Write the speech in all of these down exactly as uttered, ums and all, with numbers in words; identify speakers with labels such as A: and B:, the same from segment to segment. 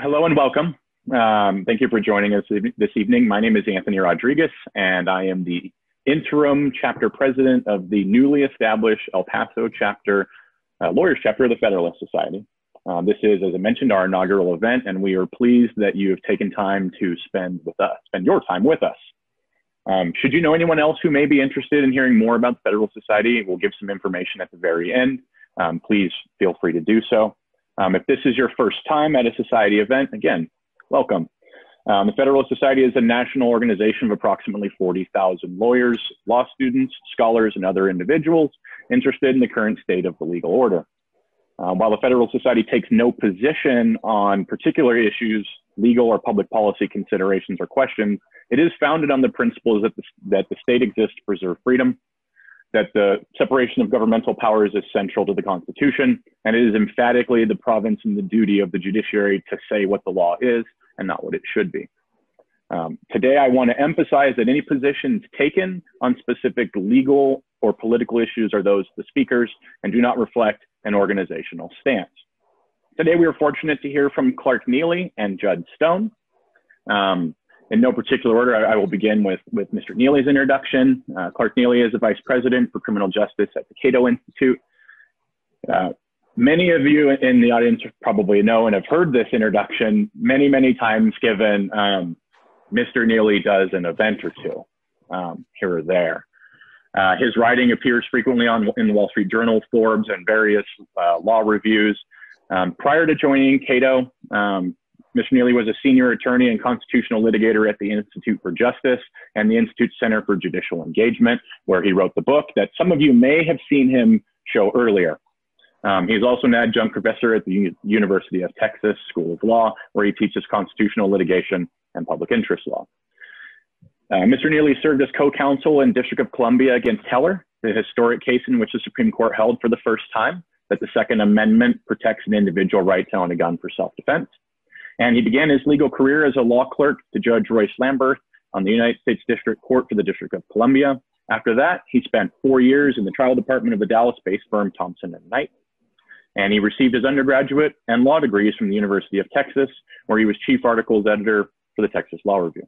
A: Hello and welcome. Um, thank you for joining us this evening. My name is Anthony Rodriguez, and I am the interim chapter president of the newly established El Paso chapter, uh, Lawyers chapter of the Federalist Society. Uh, this is, as I mentioned, our inaugural event, and we are pleased that you have taken time to spend with us, spend your time with us. Um, should you know anyone else who may be interested in hearing more about the Federalist Society, we'll give some information at the very end. Um, please feel free to do so. Um, if this is your first time at a society event, again, welcome. Um, the Federalist Society is a national organization of approximately forty thousand lawyers, law students, scholars, and other individuals interested in the current state of the legal order. Uh, while the Federalist Society takes no position on particular issues, legal or public policy considerations or questions, it is founded on the principles that the, that the state exists to preserve freedom, that the separation of governmental powers is central to the Constitution, and it is emphatically the province and the duty of the judiciary to say what the law is and not what it should be. Um, today, I want to emphasize that any positions taken on specific legal or political issues are those of the speakers and do not reflect an organizational stance. Today, we are fortunate to hear from Clark Neily and Judd Stone. Um, In no particular order, I, I will begin with, with Mister Neely's introduction. Uh, Clark Neily is the Vice President for Criminal Justice at the Cato Institute. Uh, many of you in the audience probably know and have heard this introduction many, many times given um, Mister Neily does an event or two um, here or there. Uh, his writing appears frequently on, in the Wall Street Journal, Forbes, and various uh, law reviews. Um, prior to joining Cato, um, Mister Neily was a senior attorney and constitutional litigator at the Institute for Justice and the Institute Center for Judicial Engagement, where he wrote the book that some of you may have seen him show earlier. Um, he's also an adjunct professor at the U University of Texas School of Law, where he teaches constitutional litigation and public interest law. Uh, Mister Neily served as co-counsel in District of Columbia against Heller, the historic case in which the Supreme Court held for the first time that the Second Amendment protects an individual right to own a gun for self-defense. And he began his legal career as a law clerk to Judge Royce Lamberth on the United States District Court for the District of Columbia. After that, he spent four years in the trial department of the Dallas-based firm Thompson and Knight. And he received his undergraduate and law degrees from the University of Texas, where he was chief articles editor for the Texas Law Review.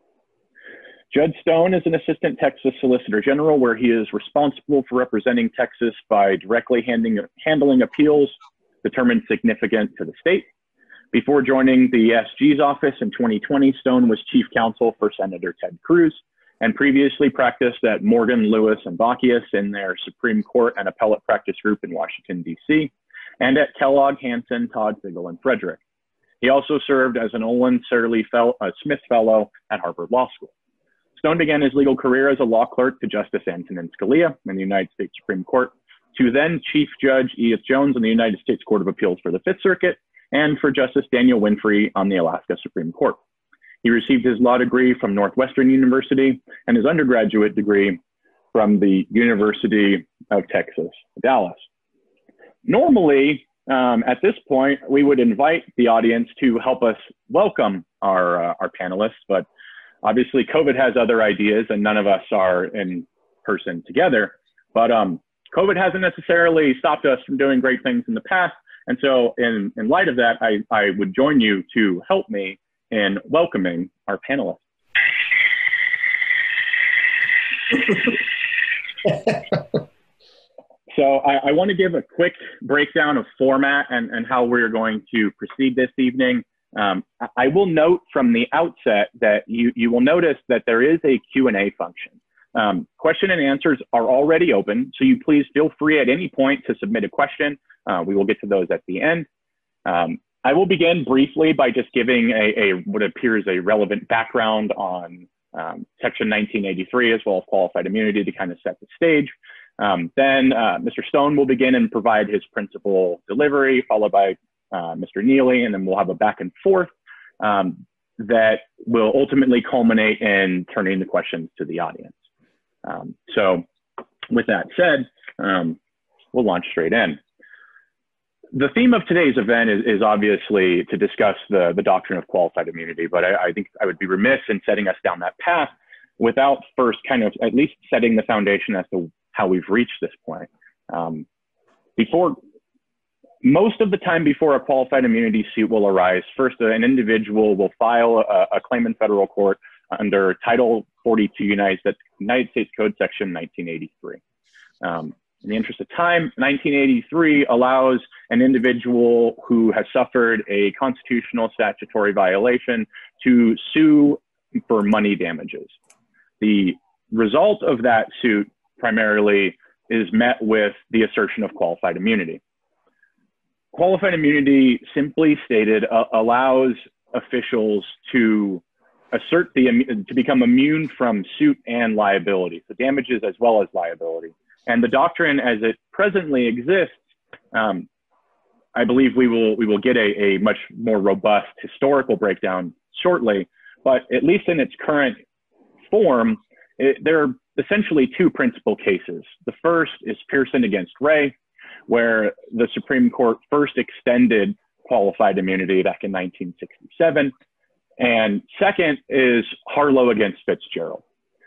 A: Judd Stone is an assistant Texas Solicitor General, where he is responsible for representing Texas by directly handing, handling appeals determined significant to the state. Before joining the S G's office in twenty twenty, Stone was chief counsel for Senator Ted Cruz and previously practiced at Morgan, Lewis, and Bockius in their Supreme Court and appellate practice group in Washington, D C, and at Kellogg, Hanson, Todd, Figel, and Frederick. He also served as an Olin Surley Fel uh, Smith Fellow at Harvard Law School. Stone began his legal career as a law clerk to Justice Antonin Scalia in the United States Supreme Court, to then Chief Judge Edith Jones on the United States Court of Appeals for the Fifth Circuit, and for Justice Daniel Winfrey on the Alaska Supreme Court. He received his law degree from Northwestern University and his undergraduate degree from the University of Texas, Dallas. Normally, um, at this point, we would invite the audience to help us welcome our, uh, our panelists, but obviously COVID has other ideas and none of us are in person together. But um, COVID hasn't necessarily stopped us from doing great things in the past. And so in, in light of that, I, I would join you to help me in welcoming our panelists. So I, I want to give a quick breakdown of format and, and how we're going to proceed this evening. Um, I will note from the outset that you, you will notice that there is a Q and A function. Um, question and answers are already open, so you please feel free at any point to submit a question. Uh, we will get to those at the end. Um, I will begin briefly by just giving a, a what appears a relevant background on um, Section nineteen eighty-three as well as qualified immunity to kind of set the stage. Um, then uh, Mister Stone will begin and provide his principal delivery, followed by uh, Mister Neily, and then we'll have a back and forth um, that will ultimately culminate in turning the questions to the audience. Um, so with that said, um, we'll launch straight in. The theme of today's event is, is obviously to discuss the, the doctrine of qualified immunity, but I, I think I would be remiss in setting us down that path without first kind of at least setting the foundation as to how we've reached this point. Um, before most of the time before a qualified immunity suit will arise, first an individual will file a, a claim in federal court under Title forty-two United States, United States Code Section nineteen eighty-three. Um, in the interest of time, nineteen eighty-three allows an individual who has suffered a constitutional statutory violation to sue for money damages. The result of that suit primarily is met with the assertion of qualified immunity. Qualified immunity, simply stated, uh, allows officials to assert the, to become immune from suit and liability, so damages as well as liability. And the doctrine as it presently exists, um, I believe we will, we will get a, a much more robust historical breakdown shortly, but at least in its current form, it, there are essentially two principal cases. The first is Pearson against Ray, where the Supreme Court first extended qualified immunity back in nineteen sixty-seven. And second is Harlow against Fitzgerald.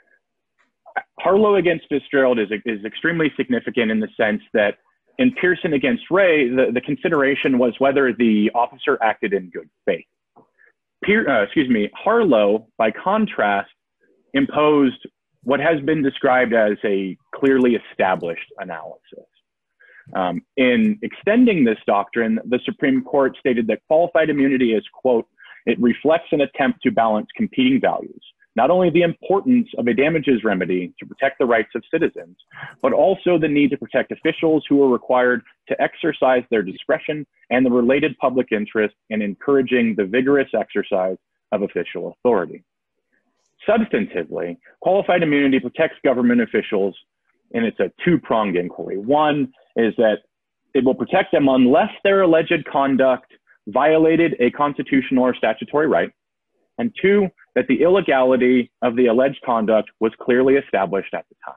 A: Harlow against Fitzgerald is, is extremely significant in the sense that in Pearson against Ray, the, the consideration was whether the officer acted in good faith. Pier, uh, excuse me, Harlow, by contrast, imposed what has been described as a clearly established analysis. Um, in extending this doctrine, the Supreme Court stated that qualified immunity is, quote, it reflects an attempt to balance competing values, not only the importance of a damages remedy to protect the rights of citizens, but also the need to protect officials who are required to exercise their discretion and the related public interest in encouraging the vigorous exercise of official authority. Substantively, qualified immunity protects government officials, and it's a two-pronged inquiry. One is that it will protect them unless their alleged conduct violated a constitutional or statutory right. And two, that the illegality of the alleged conduct was clearly established at the time.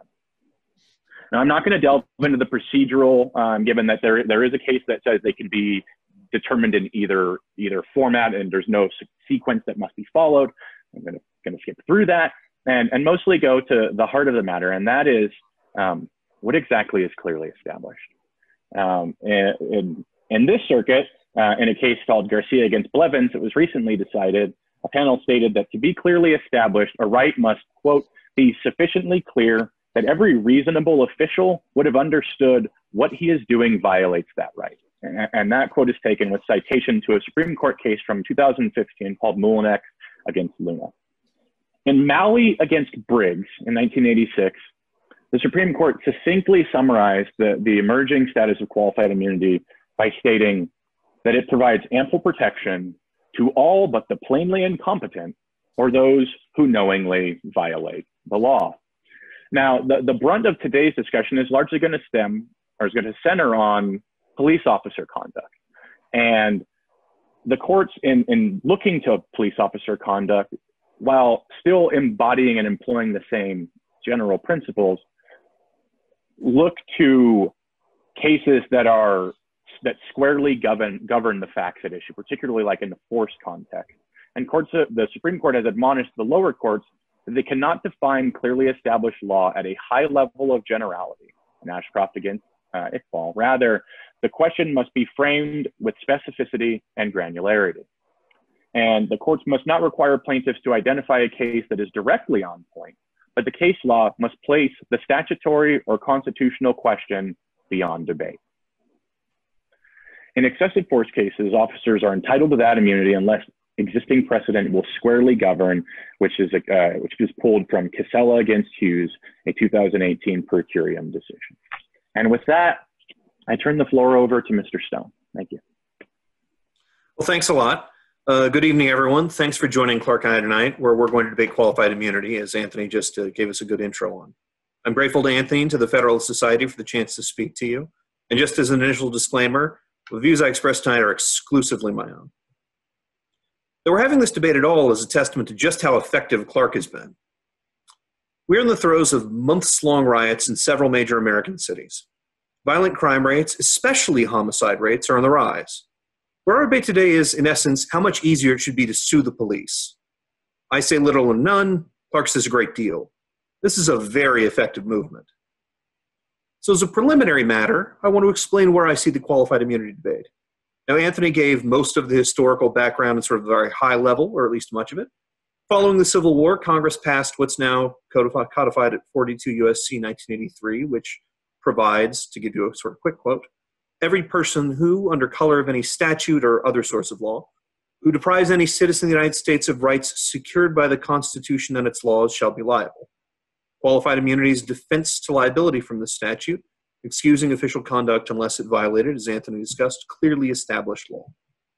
A: Now, I'm not going to delve into the procedural, um, given that there, there is a case that says they can be determined in either, either format and there's no sequence that must be followed. I'm going to, going to skip through that and, and mostly go to the heart of the matter, and that is um, what exactly is clearly established. Um, in, in, in this circuit, uh, in a case called Garcia against Blevins, it was recently decided, a panel stated that to be clearly established, a right must, quote, be sufficiently clear that every reasonable official would have understood what he is doing violates that right. And, and that quote is taken with citation to a Supreme Court case from two thousand fifteen called Moulinex against Luna. In Malley against Briggs in nineteen eighty-six, the Supreme Court succinctly summarized the, the emerging status of qualified immunity by stating that it provides ample protection to all but the plainly incompetent or those who knowingly violate the law. Now, the, the brunt of today's discussion is largely going to stem or is going to center on police officer conduct. And the courts in, in looking to police officer conduct, while still embodying and employing the same general principles, look to cases that are that squarely govern govern the facts at issue, particularly like in the force context. And courts, the Supreme Court has admonished the lower courts that they cannot define clearly established law at a high level of generality, in Ashcroft against uh, Iqbal. Rather, the question must be framed with specificity and granularity. And the courts must not require plaintiffs to identify a case that is directly on point, but the case law must place the statutory or constitutional question beyond debate. In excessive force cases, officers are entitled to that immunity unless existing precedent will squarely govern, which is, uh, which is pulled from Casella against Hughes, a two thousand eighteen per curiam decision. And with that, I turn the floor over to Mister Stone. Thank you.
B: Well, thanks a lot. Uh, good evening, everyone. Thanks for joining Clark and I tonight, where we're going to debate qualified immunity, as Anthony just uh, gave us a good intro on. I'm grateful to Anthony and to the Federalist Society for the chance to speak to you. And just as an initial disclaimer, the views I express tonight are exclusively my own. That we're having this debate at all is a testament to just how effective Clark has been. We're in the throes of months-long riots in several major American cities. Violent crime rates, especially homicide rates, are on the rise. Where our debate today is, in essence, how much easier it should be to sue the police. I say little or none, Clark says a great deal. This is a very effective movement. So as a preliminary matter, I want to explain where I see the qualified immunity debate. Now, Anthony gave most of the historical background at sort of a very high level, or at least much of it. Following the Civil War, Congress passed what's now codified, codified at forty-two U S C nineteen eighty-three, which provides, to give you a sort of quick quote, every person who, under color of any statute or other source of law, who deprives any citizen of the United States of rights secured by the Constitution and its laws shall be liable. Qualified immunity is defense to liability from the statute, excusing official conduct unless it violated, as Anthony discussed, clearly established law.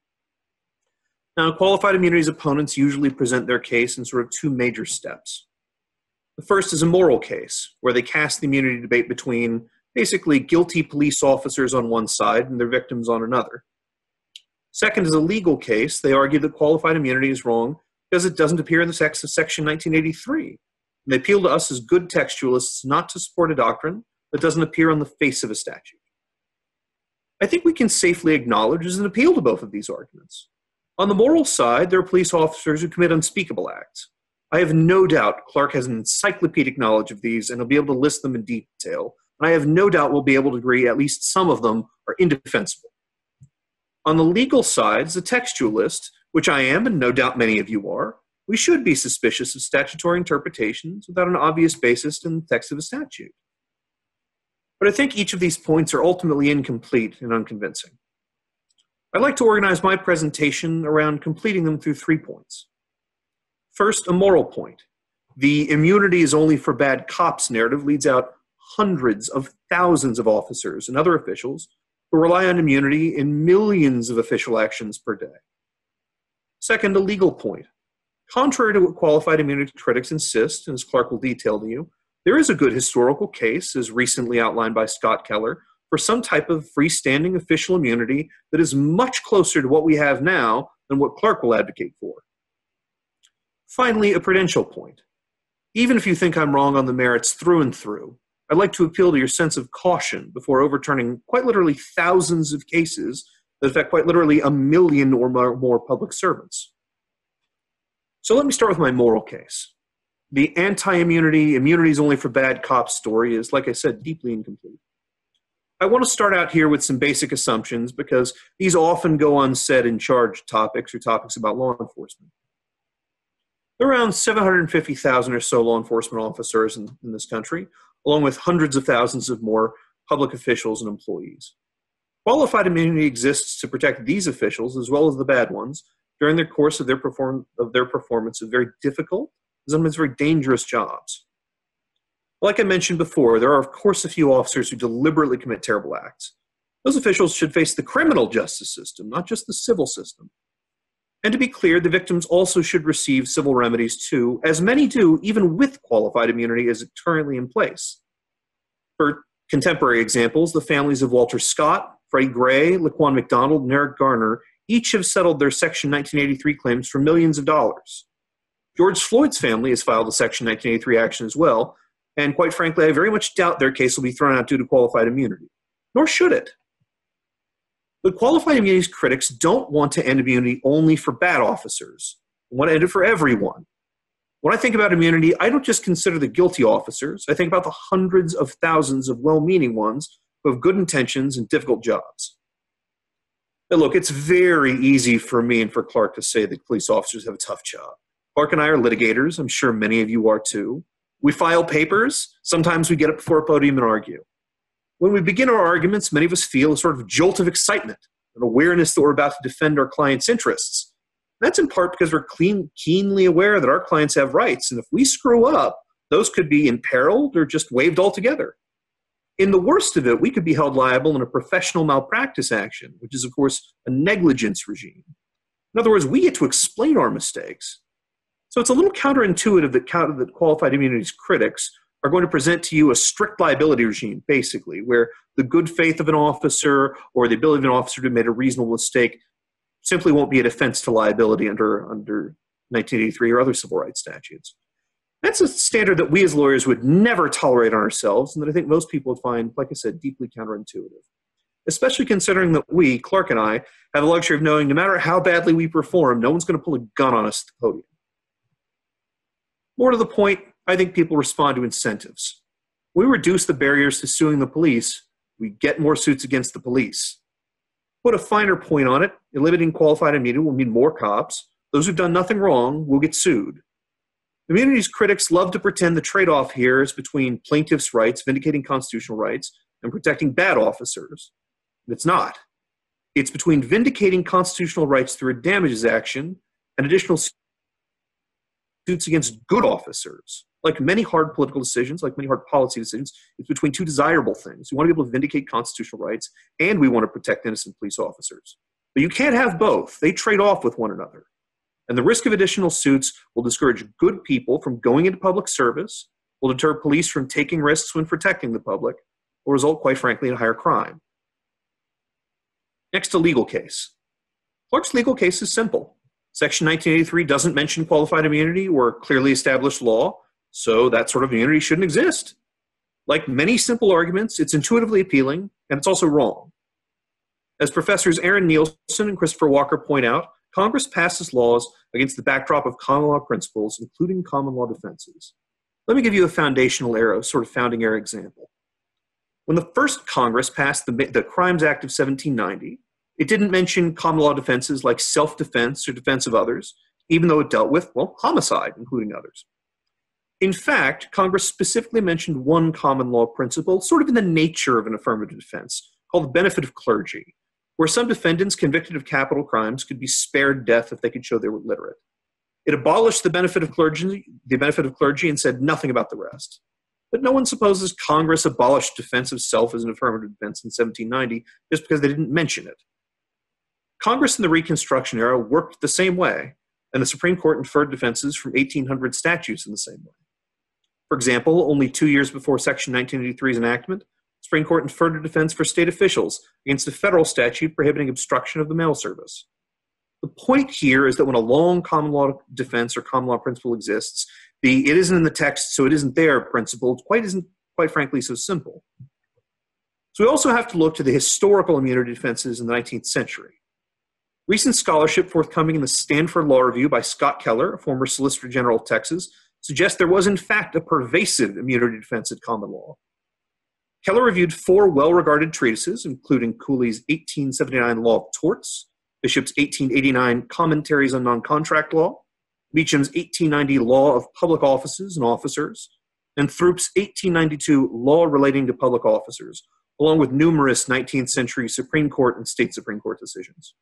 B: Now, qualified immunity's opponents usually present their case in sort of two major steps. The first is a moral case, where they cast the immunity debate between basically guilty police officers on one side and their victims on another. Second is a legal case. They argue that qualified immunity is wrong because it doesn't appear in the text of Section nineteen eighty-three. And they appeal to us as good textualists not to support a doctrine that doesn't appear on the face of a statute. I think we can safely acknowledge there's an appeal to both of these arguments. On the moral side, there are police officers who commit unspeakable acts. I have no doubt Clark has an encyclopedic knowledge of these and he'll be able to list them in detail. And I have no doubt we'll be able to agree at least some of them are indefensible. On the legal side, as a textualist, which I am and no doubt many of you are, we should be suspicious of statutory interpretations without an obvious basis in the text of a statute. But I think each of these points are ultimately incomplete and unconvincing. I'd like to organize my presentation around completing them through three points. First, a moral point. The immunity is only for bad cops narrative leads out hundreds of thousands of officers and other officials who rely on immunity in millions of official actions per day. Second, a legal point. Contrary to what qualified immunity critics insist, and as Clark will detail to you, there is a good historical case, as recently outlined by Scott Keller, for some type of freestanding official immunity that is much closer to what we have now than what Clark will advocate for. Finally, a prudential point. Even if you think I'm wrong on the merits through and through, I'd like to appeal to your sense of caution before overturning quite literally thousands of cases that affect quite literally a million or more, more public servants. So let me start with my moral case. The anti-immunity, immunity is only for bad cops story is, like I said, deeply incomplete. I want to start out here with some basic assumptions because these often go unsaid in charged topics or topics about law enforcement. There are around seven hundred fifty thousand or so law enforcement officers in, in this country, along with hundreds of thousands of more public officials and employees. Qualified immunity exists to protect these officials as well as the bad ones during the course of their, perform of their performance of very difficult, sometimes very dangerous jobs. Like I mentioned before, there are of course a few officers who deliberately commit terrible acts. Those officials should face the criminal justice system, not just the civil system. And to be clear, the victims also should receive civil remedies too, as many do, even with qualified immunity as currently in place. For contemporary examples, the families of Walter Scott, Freddie Gray, Laquan McDonald, and Eric Garner each have settled their Section nineteen eighty-three claims for millions of dollars. George Floyd's family has filed a Section nineteen eighty-three action as well, and quite frankly, I very much doubt their case will be thrown out due to qualified immunity. Nor should it. But qualified immunity's critics don't want to end immunity only for bad officers. They want to end it for everyone. When I think about immunity, I don't just consider the guilty officers. I think about the hundreds of thousands of well-meaning ones who have good intentions and difficult jobs. Now look, it's very easy for me and for Clark to say that police officers have a tough job. Clark and I are litigators. I'm sure many of you are too. We file papers. Sometimes we get up before a podium and argue. When we begin our arguments, many of us feel a sort of jolt of excitement, an awareness that we're about to defend our clients' interests. That's in part because we're clean, keenly aware that our clients have rights, and if we screw up, those could be imperiled or just waived altogether. In the worst of it, we could be held liable in a professional malpractice action, which is, of course, a negligence regime. In other words, we get to explain our mistakes. So it's a little counterintuitive that, that qualified immunity's critics are going to present to you a strict liability regime, basically, where the good faith of an officer or the ability of an officer to have made a reasonable mistake simply won't be a defense to liability under, under nineteen eighty-three or other civil rights statutes. That's a standard that we as lawyers would never tolerate on ourselves, and that I think most people would find, like I said, deeply counterintuitive. Especially considering that we, Clark and I, have the luxury of knowing no matter how badly we perform, no one's going to pull a gun on us at the podium. More to the point, I think people respond to incentives. When we reduce the barriers to suing the police, we get more suits against the police. Put a finer point on it, eliminating qualified immunity will mean more cops. Those who've done nothing wrong will get sued. Immunity's critics love to pretend the trade-off here is between plaintiffs' rights, vindicating constitutional rights, and protecting bad officers. But it's not. It's between vindicating constitutional rights through a damages action and additional suits against good officers. Like many hard political decisions, like many hard policy decisions, it's between two desirable things. We want to be able to vindicate constitutional rights, and we want to protect innocent police officers. But you can't have both. They trade off with one another. And the risk of additional suits will discourage good people from going into public service, will deter police from taking risks when protecting the public, will result, quite frankly, in higher crime. Next, a legal case. Clark's legal case is simple. Section nineteen eighty-three doesn't mention qualified immunity or clearly established law, so that sort of immunity shouldn't exist. Like many simple arguments, it's intuitively appealing, and it's also wrong. As Professors Aaron Nielsen and Christopher Walker point out, Congress passes laws against the backdrop of common law principles, including common law defenses. Let me give you a foundational era, sort of founding era example. When the first Congress passed the, the Crimes Act of seventeen ninety, it didn't mention common law defenses like self-defense or defense of others, even though it dealt with, well, homicide, including others. In fact, Congress specifically mentioned one common law principle, sort of in the nature of an affirmative defense, called the benefit of clergy, where some defendants convicted of capital crimes could be spared death if they could show they were literate. It abolished the benefit of clergy, the benefit of clergy and said nothing about the rest. But no one supposes Congress abolished defense of self as an affirmative defense in seventeen ninety just because they didn't mention it. Congress in the Reconstruction era worked the same way, and the Supreme Court inferred defenses from eighteen hundred statutes in the same way. For example, only two years before Section nineteen eighty-three's enactment, the Supreme Court inferred a defense for state officials against a federal statute prohibiting obstruction of the mail service. The point here is that when a long common law defense or common law principle exists, the "it isn't in the text, so it isn't there" principle quite isn't, quite frankly, so simple. So we also have to look to the historical immunity defenses in the nineteenth century. Recent scholarship forthcoming in the Stanford Law Review by Scott Keller, a former Solicitor General of Texas, suggests there was in fact a pervasive immunity defense at common law. Keller reviewed four well-regarded treatises, including Cooley's eighteen seventy-nine Law of Torts, Bishop's eighteen eighty-nine Commentaries on Non-Contract Law, Beecham's eighteen ninety Law of Public Offices and Officers, and Throop's eighteen ninety-two Law Relating to Public Officers, along with numerous nineteenth century Supreme Court and state Supreme Court decisions.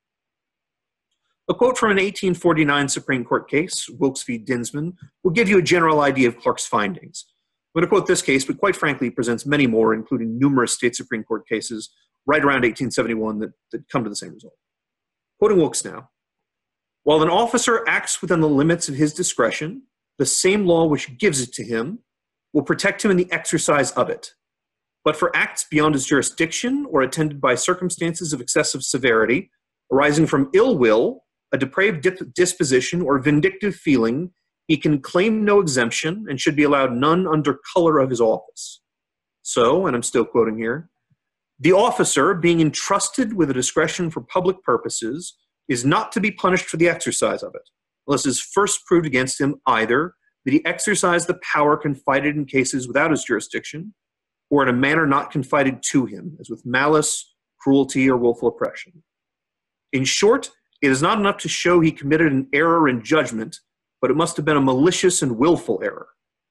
B: A quote from an eighteen forty-nine Supreme Court case, Wilkes v. Dinsman, will give you a general idea of Clark's findings. I'm going to quote this case, but quite frankly presents many more, including numerous state Supreme Court cases right around eighteen seventy-one that, that come to the same result. Quoting Wilkes now, "While an officer acts within the limits of his discretion, the same law which gives it to him will protect him in the exercise of it. But for acts beyond his jurisdiction or attended by circumstances of excessive severity, arising from ill will, a depraved dip- disposition, or vindictive feeling, he can claim no exemption and should be allowed none under color of his office. So," and I'm still quoting here, "the officer, being entrusted with a discretion for public purposes, is not to be punished for the exercise of it, unless it is first proved against him either that he exercised the power confided in cases without his jurisdiction, or in a manner not confided to him, as with malice, cruelty, or willful oppression. In short, it is not enough to show he committed an error in judgment, but it must have been a malicious and willful error."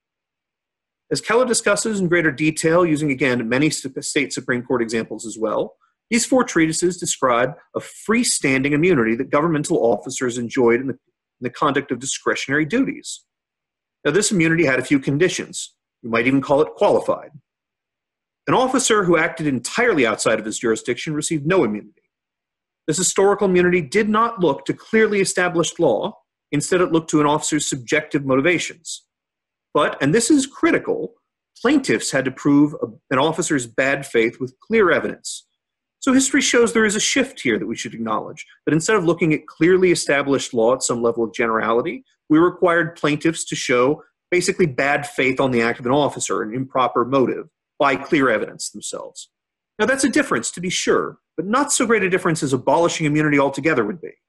B: As Keller discusses in greater detail, using again many state Supreme Court examples as well, these four treatises describe a freestanding immunity that governmental officers enjoyed in the, in the conduct of discretionary duties. Now, this immunity had a few conditions. You might even call it qualified. An officer who acted entirely outside of his jurisdiction received no immunity. This historical immunity did not look to clearly established law. Instead, it looked to an officer's subjective motivations. But, and this is critical, plaintiffs had to prove a, an officer's bad faith with clear evidence. So history shows there is a shift here that we should acknowledge, that instead of looking at clearly established law at some level of generality, we required plaintiffs to show basically bad faith on the act of an officer, an improper motive, by clear evidence themselves. Now that's a difference, to be sure, but not so great a difference as abolishing immunity altogether would be.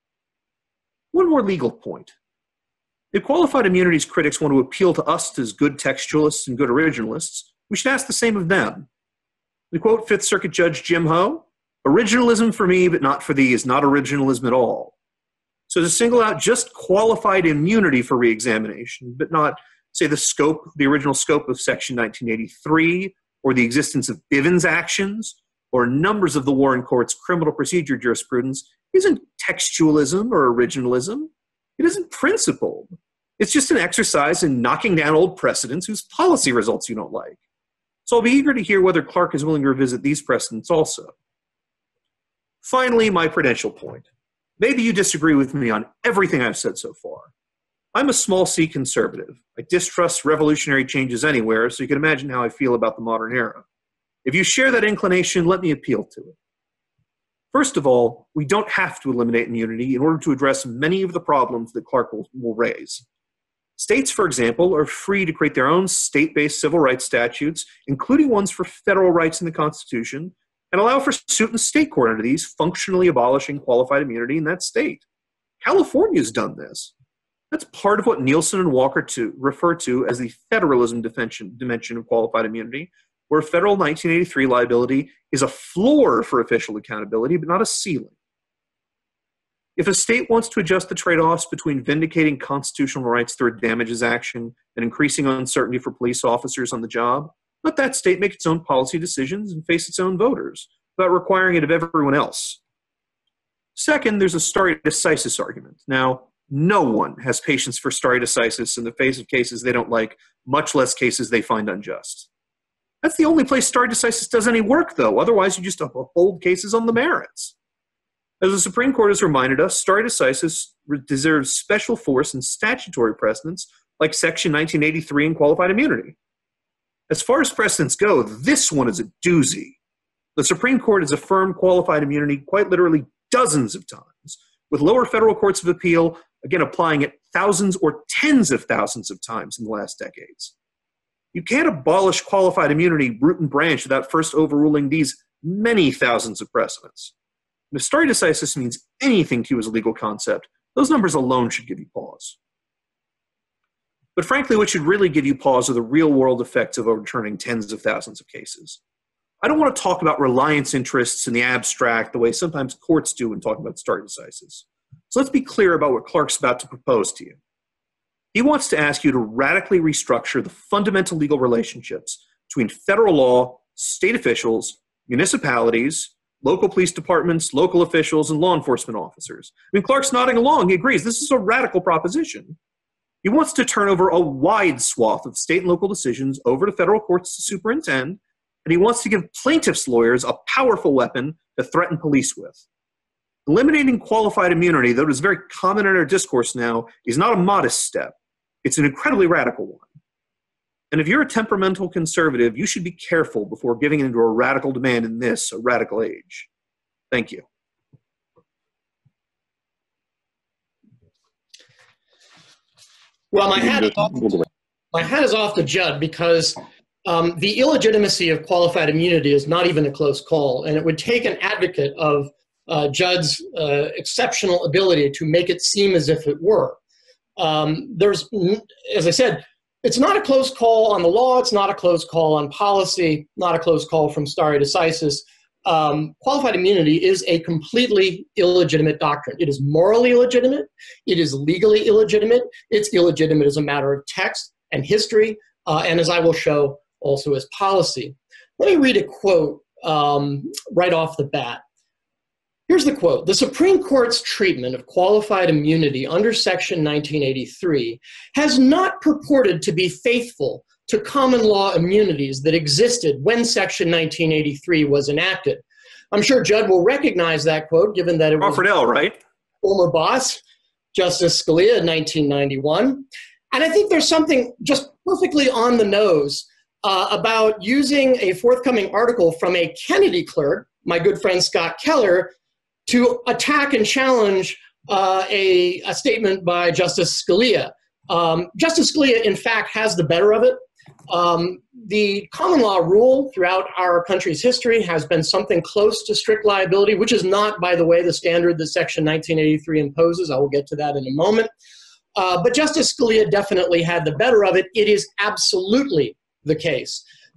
B: One more legal point. If qualified immunities critics want to appeal to us as good textualists and good originalists, we should ask the same of them. To quote Fifth Circuit Judge Jim Ho, originalism for me, but not for thee, is not originalism at all. So to single out just qualified immunity for reexamination, but not, say, the scope, the original scope of Section nineteen eighty-three, or the existence of Bivens actions, or numbers of the Warren Court's criminal procedure jurisprudence, isn't textualism or originalism. It isn't principled. It's just an exercise in knocking down old precedents whose policy results you don't like. So I'll be eager to hear whether Clark is willing to revisit these precedents also. Finally, my prudential point. Maybe you disagree with me on everything I've said so far. I'm a small c conservative. I distrust revolutionary changes anywhere, so you can imagine how I feel about the modern era. If you share that inclination, let me appeal to it. First of all, we don't have to eliminate immunity in order to address many of the problems that Clark will, will raise. States, for example, are free to create their own state-based civil rights statutes, including ones for federal rights in the Constitution, and allow for suit in state court under these, functionally abolishing qualified immunity in that state. California's done this. That's part of what Nielsen and Walker to, refer to as the federalism dimension, dimension of qualified immunity, where federal nineteen eighty-three liability is a floor for official accountability, but not a ceiling. If a state wants to adjust the trade-offs between vindicating constitutional rights through a damages action and increasing uncertainty for police officers on the job, let that state make its own policy decisions and face its own voters, without requiring it of everyone else. Second, there's a stare decisis argument. Now, no one has patience for stare decisis in the face of cases they don't like, much less cases they find unjust. That's the only place stare decisis does any work, though. Otherwise, you just uphold cases on the merits. As the Supreme Court has reminded us, stare decisis deserves special force in statutory precedents like Section nineteen eighty-three and qualified immunity. As far as precedents go, this one is a doozy. The Supreme Court has affirmed qualified immunity quite literally dozens of times, with lower federal courts of appeal, again, applying it thousands or tens of thousands of times in the last decades. You can't abolish qualified immunity root and branch without first overruling these many thousands of precedents. And if stare decisis means anything to you as a legal concept, those numbers alone should give you pause. But frankly, what should really give you pause are the real-world effects of overturning tens of thousands of cases. I don't want to talk about reliance interests in the abstract the way sometimes courts do when talking about stare decisis. So let's be clear about what Clark's about to propose to you. He wants to ask you to radically restructure the fundamental legal relationships between federal law, state officials, municipalities, local police departments, local officials, and law enforcement officers. I mean, Clark's nodding along. He agrees. This is a radical proposition. He wants to turn over a wide swath of state and local decisions over to federal courts to superintend, and he wants to give plaintiffs' lawyers a powerful weapon to threaten police with. Eliminating qualified immunity, though it is very common in our discourse now, is not a modest step. It's an incredibly radical one. And if you're a temperamental conservative, you should be careful before giving in to a radical demand in this, a radical age. Thank you.
C: Well, my hat, is off, my hat is off to Judd because um, the illegitimacy of qualified immunity is not even a close call, and it would take an advocate of uh, Judd's uh, exceptional ability to make it seem as if it were. Um, there's, as I said, it's not a close call on the law, it's not a close call on policy, not a close call from stare decisis. Um, qualified immunity is a completely illegitimate doctrine. It is morally illegitimate. It is legally illegitimate. It's illegitimate as a matter of text and history, uh, and as I will show, also as policy. Let me read a quote um, right off the bat. Here's the quote. The Supreme Court's treatment of qualified immunity under Section nineteen eighty-three has not purported to be faithful to common law immunities that existed when Section nineteen eighty-three was enacted. I'm sure Judd will recognize that quote, given that it was
B: Crawford L., right?
C: Former boss, Justice Scalia in nineteen ninety-one. And I think there's something just perfectly on the nose uh, about using a forthcoming article from a Kennedy clerk, my good friend Scott Keller, to attack and challenge uh, a, a statement by Justice Scalia. Um, Justice Scalia, in fact, has the better of it. Um, the common law rule throughout our country's history has been something close to strict liability, which is not, by the way, the standard that Section nineteen eighty-three imposes. I will get to that in a moment. Uh, but Justice Scalia definitely had the better of it. It is absolutely the case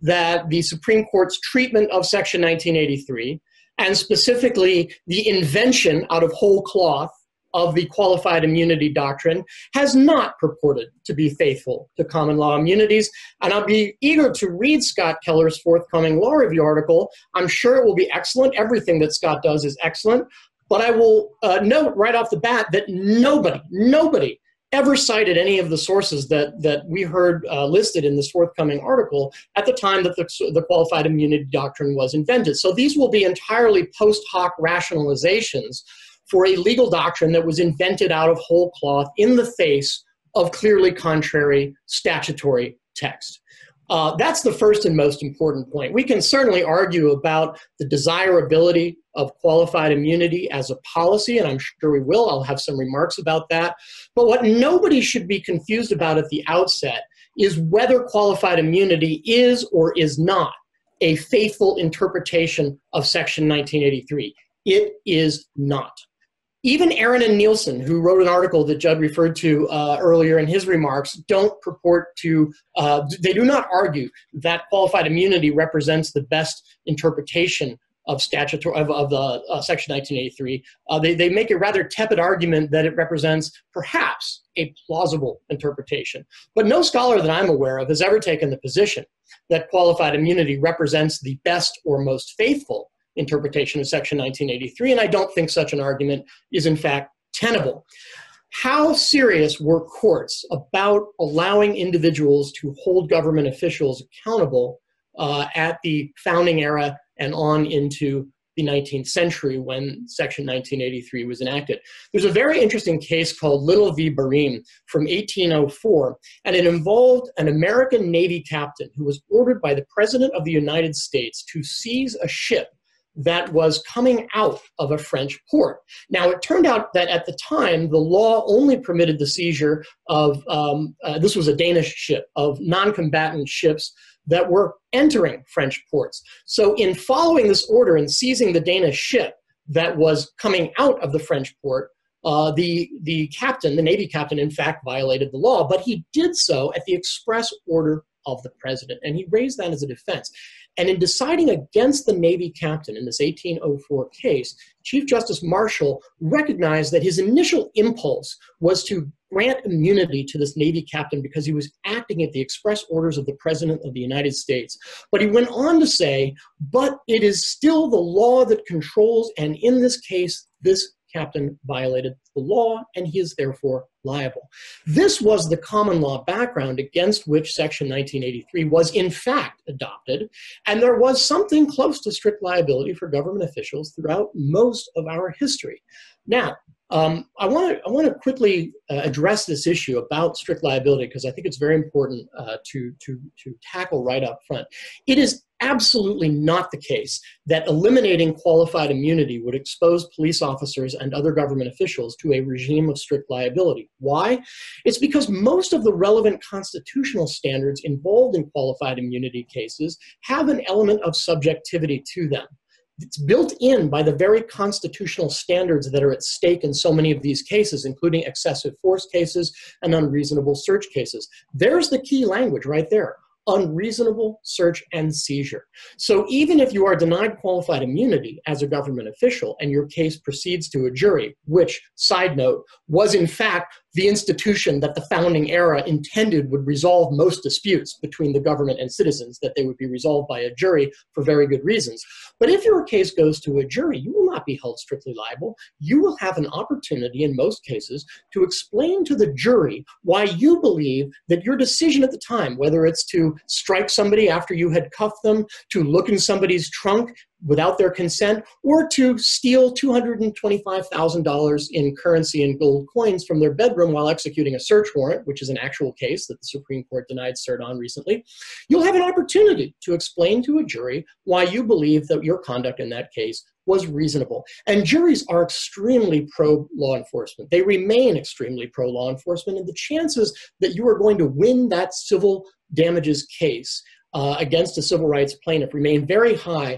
C: that the Supreme Court's treatment of Section nineteen eighty-three, and specifically the invention out of whole cloth of the qualified immunity doctrine, has not purported to be faithful to common law immunities. And I'll be eager to read Scott Keller's forthcoming law review article. I'm sure it will be excellent. Everything that Scott does is excellent. But I will uh, note right off the bat that nobody, nobody ever cited any of the sources that, that we heard uh, listed in this forthcoming article at the time that the, the qualified immunity doctrine was invented. So these will be entirely post hoc rationalizations for a legal doctrine that was invented out of whole cloth in the face of clearly contrary statutory text. Uh, that's the first and most important point. We can certainly argue about the desirability of qualified immunity as a policy, and I'm sure we will. I'll have some remarks about that. But what nobody should be confused about at the outset is whether qualified immunity is or is not a faithful interpretation of Section nineteen eighty-three. It is not. Even Aaron and Nielsen, who wrote an article that Judd referred to uh, earlier in his remarks, don't purport to, uh, they do not argue that qualified immunity represents the best interpretation of statutory, of, of the uh, Section nineteen eighty-three. Uh, they, they make a rather tepid argument that it represents perhaps a plausible interpretation. But no scholar that I'm aware of has ever taken the position that qualified immunity represents the best or most faithful interpretation of Section nineteen eighty-three, and I don't think such an argument is in fact tenable. How serious were courts about allowing individuals to hold government officials accountable uh, at the founding era and on into the nineteenth century when Section nineteen eighty-three was enacted? There's a very interesting case called Little v. Barim from eighteen oh four, and it involved an American Navy captain who was ordered by the President of the United States to seize a ship that was coming out of a French port. Now, it turned out that at the time, the law only permitted the seizure of, um, uh, this was a Danish ship, of non-combatant ships that were entering French ports. So in following this order and seizing the Danish ship that was coming out of the French port, uh, the, the captain, the Navy captain, in fact, violated the law, but he did so at the express order of the president, and he raised that as a defense. And in deciding against the Navy captain in this eighteen oh four case, Chief Justice Marshall recognized that his initial impulse was to grant immunity to this Navy captain because he was acting at the express orders of the President of the United States. But he went on to say, but it is still the law that controls, and in this case, this captain violated the law, and he is therefore liable. This was the common law background against which Section nineteen eighty-three was in fact adopted, and there was something close to strict liability for government officials throughout most of our history. Now, um, I want to I want to quickly uh, address this issue about strict liability because I think it's very important uh, to, to, to tackle right up front. It is absolutely not the case that eliminating qualified immunity would expose police officers and other government officials to a regime of strict liability. Why? It's because most of the relevant constitutional standards involved in qualified immunity cases have an element of subjectivity to them. It's built in by the very constitutional standards that are at stake in so many of these cases, including excessive force cases and unreasonable search cases. There's the key language right there. Unreasonable search and seizure. So even if you are denied qualified immunity as a government official and your case proceeds to a jury, which, side note, was in fact the institution that the founding era intended would resolve most disputes between the government and citizens, that they would be resolved by a jury for very good reasons. But if your case goes to a jury, you will not be held strictly liable. You will have an opportunity in most cases to explain to the jury why you believe that your decision at the time, whether it's to strike somebody after you had cuffed them, to look in somebody's trunk without their consent, or to steal two hundred twenty-five thousand dollars in currency and gold coins from their bedroom while executing a search warrant, which is an actual case that the Supreme Court denied cert on recently, you'll have an opportunity to explain to a jury why you believe that your conduct in that case was reasonable. And juries are extremely pro-law enforcement. They remain extremely pro-law enforcement, and the chances that you are going to win that civil damages case Uh, against a civil rights plaintiff remain very high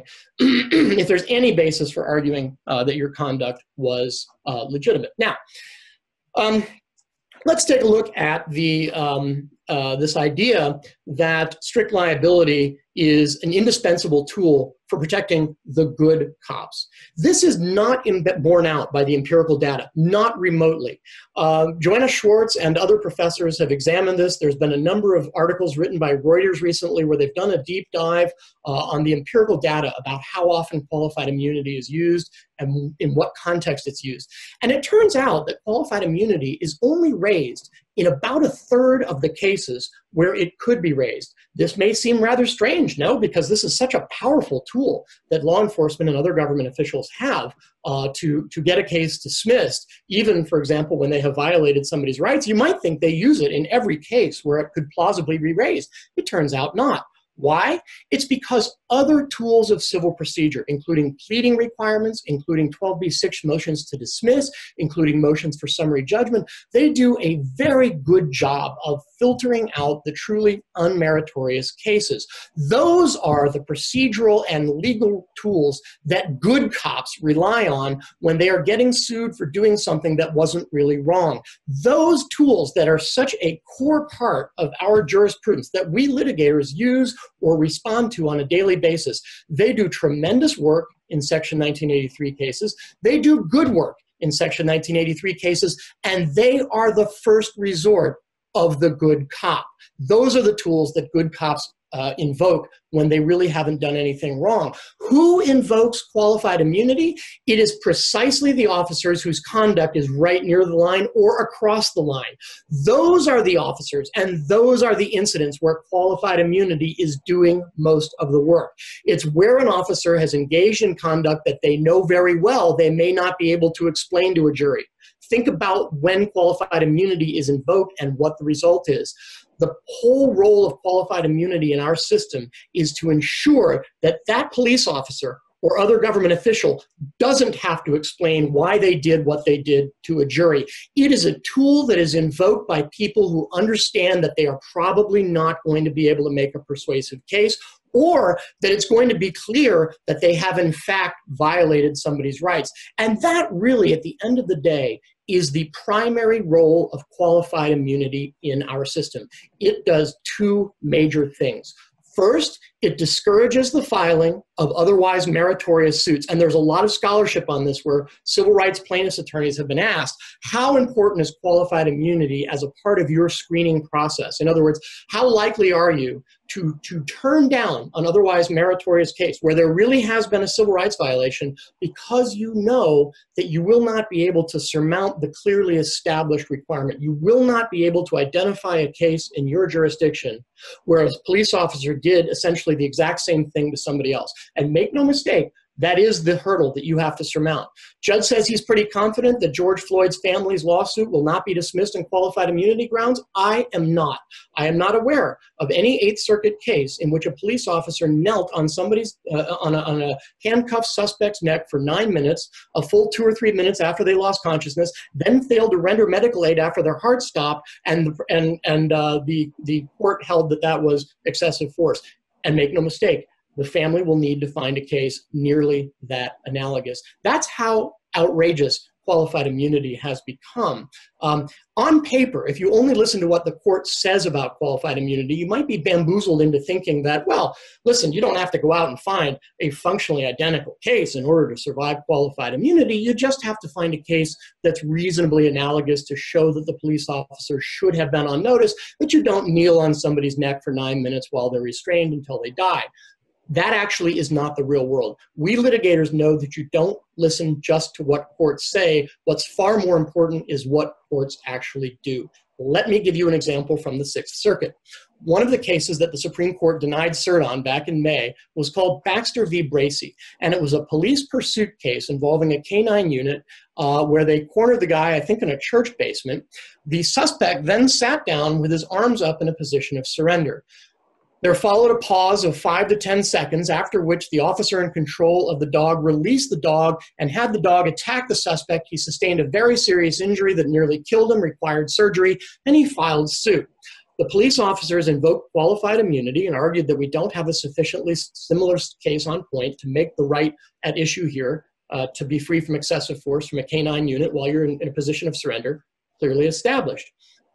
C: if there's any basis for arguing uh, that your conduct was uh, legitimate. Now, um, let's take a look at the, um, uh, this idea that strict liability is an indispensable tool for protecting the good cops. This is not in, borne out by the empirical data, not remotely. Uh, Joanna Schwartz and other professors have examined this. There's been a number of articles written by Reuters recently where they've done a deep dive uh, on the empirical data about how often qualified immunity is used and in what context it's used. And it turns out that qualified immunity is only raised in about a third of the cases where it could be raised. This may seem rather strange, no, because this is such a powerful tool that law enforcement and other government officials have uh, to, to get a case dismissed, even, for example, when they have violated somebody's rights. You might think they use it in every case where it could plausibly be raised. It turns out not. Why? It's because other tools of civil procedure, including pleading requirements, including twelve B six motions to dismiss, including motions for summary judgment, they do a very good job of filtering out the truly unmeritorious cases. Those are the procedural and legal tools that good cops rely on when they are getting sued for doing something that wasn't really wrong. Those tools that are such a core part of our jurisprudence that we litigators use or respond to on a daily basis, they do tremendous work in Section nineteen eighty-three cases. They do good work in Section nineteen eighty-three cases, and they are the first resort of the good cop. Those are the tools that good cops uh, invoke when they really haven't done anything wrong. Who invokes qualified immunity? It is precisely the officers whose conduct is right near the line or across the line. Those are the officers, and those are the incidents where qualified immunity is doing most of the work. It's where an officer has engaged in conduct that they know very well they may not be able to explain to a jury. Think about when qualified immunity is invoked and what the result is. The whole role of qualified immunity in our system is to ensure that that police officer or other government official doesn't have to explain why they did what they did to a jury. It is a tool that is invoked by people who understand that they are probably not going to be able to make a persuasive case, or that it's going to be clear that they have in fact violated somebody's rights. And that really, at the end of the day, is the primary role of qualified immunity in our system. It does two major things. First, it discourages the filing of otherwise meritorious suits. And there's a lot of scholarship on this where civil rights plaintiffs' attorneys have been asked, how important is qualified immunity as a part of your screening process? In other words, how likely are you to, to turn down an otherwise meritorious case where there really has been a civil rights violation because you know that you will not be able to surmount the clearly established requirement? You will not be able to identify a case in your jurisdiction where a police officer did essentially the exact same thing to somebody else. And make no mistake, that is the hurdle that you have to surmount. Judge says he's pretty confident that George Floyd's family's lawsuit will not be dismissed on qualified immunity grounds. I am not. I am not aware of any Eighth Circuit case in which a police officer knelt on somebody's uh, on, a, on a handcuffed suspect's neck for nine minutes, a full two or three minutes after they lost consciousness, then failed to render medical aid after their heart stopped, and and and uh, the the court held that that was excessive force. And make no mistake, the family will need to find a case nearly that analogous. That's how outrageous qualified immunity has become. Um, on paper, if you only listen to what the court says about qualified immunity, you might be bamboozled into thinking that, well, listen, you don't have to go out and find a functionally identical case in order to survive qualified immunity. You just have to find a case that's reasonably analogous to show that the police officer should have been on notice, that you don't kneel on somebody's neck for nine minutes while they're restrained until they die. That actually is not the real world. We litigators know that you don't listen just to what courts say. What's far more important is what courts actually do. Let me give you an example from the Sixth Circuit. One of the cases that the Supreme Court denied cert on back in May was called Baxter v. Bracey, and it was a police pursuit case involving a K nine unit uh, where they cornered the guy, I think, in a church basement. The suspect then sat down with his arms up in a position of surrender. There followed a pause of five to ten seconds, after which the officer in control of the dog released the dog and had the dog attack the suspect. He sustained a very serious injury that nearly killed him, required surgery, and he filed suit. The police officers invoked qualified immunity and argued that we don't have a sufficiently similar case on point to make the right at issue here uh, to be free from excessive force from a K nine unit while you're in, in a position of surrender clearly established.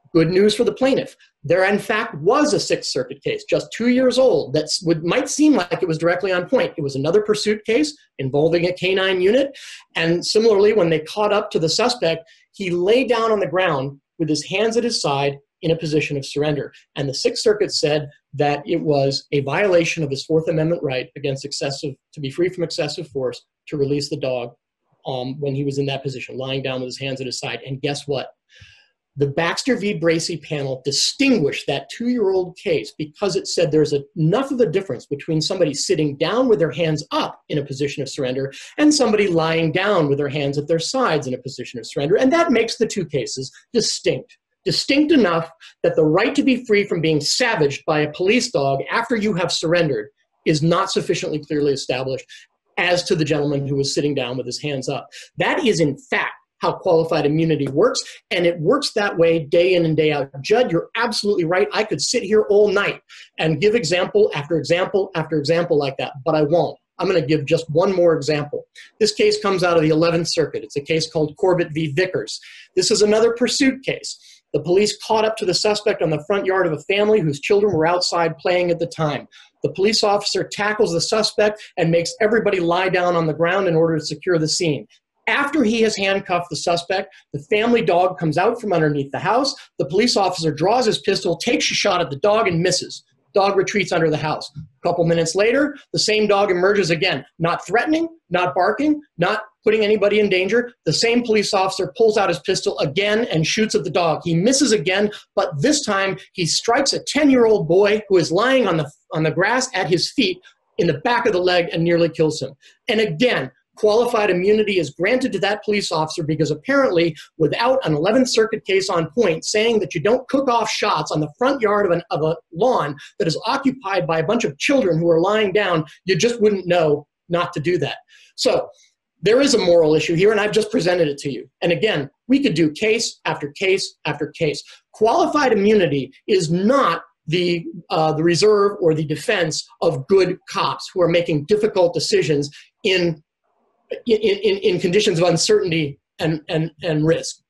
C: Good news for the plaintiff. There, in fact, was a Sixth Circuit case, just two years old, that would, might seem like it was directly on point. It was another pursuit case involving a canine unit. And similarly, when they caught up to the suspect, he lay down on the ground with his hands at his side in a position of surrender. And the Sixth Circuit said that it was a violation of his Fourth Amendment right against excessive, to be free from excessive force, to release the dog um, when he was in that position, lying down with his hands at his side. And guess what? The Baxter v. Bracey panel distinguished that two-year-old case because it said there's a, enough of a difference between somebody sitting down with their hands up in a position of surrender and somebody lying down with their hands at their sides in a position of surrender. And that makes the two cases distinct. Distinct enough that the right to be free from being savaged by a police dog after you have surrendered is not sufficiently clearly established as to the gentleman who was sitting down with his hands up. That is, in fact, how qualified immunity works, and it works that way day in and day out. Judd, you're absolutely right. I could sit here all night and give example after example after example like that, but I won't. I'm going to give just one more example. This case comes out of the eleventh Circuit. It's a case called Corbett v. Vickers. This is another pursuit case. The police caught up to the suspect on the front yard of a family whose children were outside playing at the time. The police officer tackles the suspect and makes everybody lie down on the ground in order to secure the scene. After he has handcuffed the suspect, the family dog comes out from underneath the house. The police officer draws his pistol, takes a shot at the dog, and misses. Dog retreats under the house. A couple minutes later, the same dog emerges again, not threatening, not barking, not putting anybody in danger. The same police officer pulls out his pistol again and shoots at the dog. He misses again, but this time he strikes a ten-year-old boy who is lying on the, on the grass at his feet in the back of the leg and nearly kills him. And again, qualified immunity is granted to that police officer because apparently without an eleventh Circuit case on point saying that you don't cook off shots on the front yard of, an, of a lawn that is occupied by a bunch of children who are lying down, you just wouldn't know not to do that. So there is a moral issue here, and I've just presented it to you. And again, we could do case after case after case. Qualified immunity is not the, uh, the reserve or the defense of good cops who are making difficult decisions in In, in, in conditions of uncertainty and, and, and risk.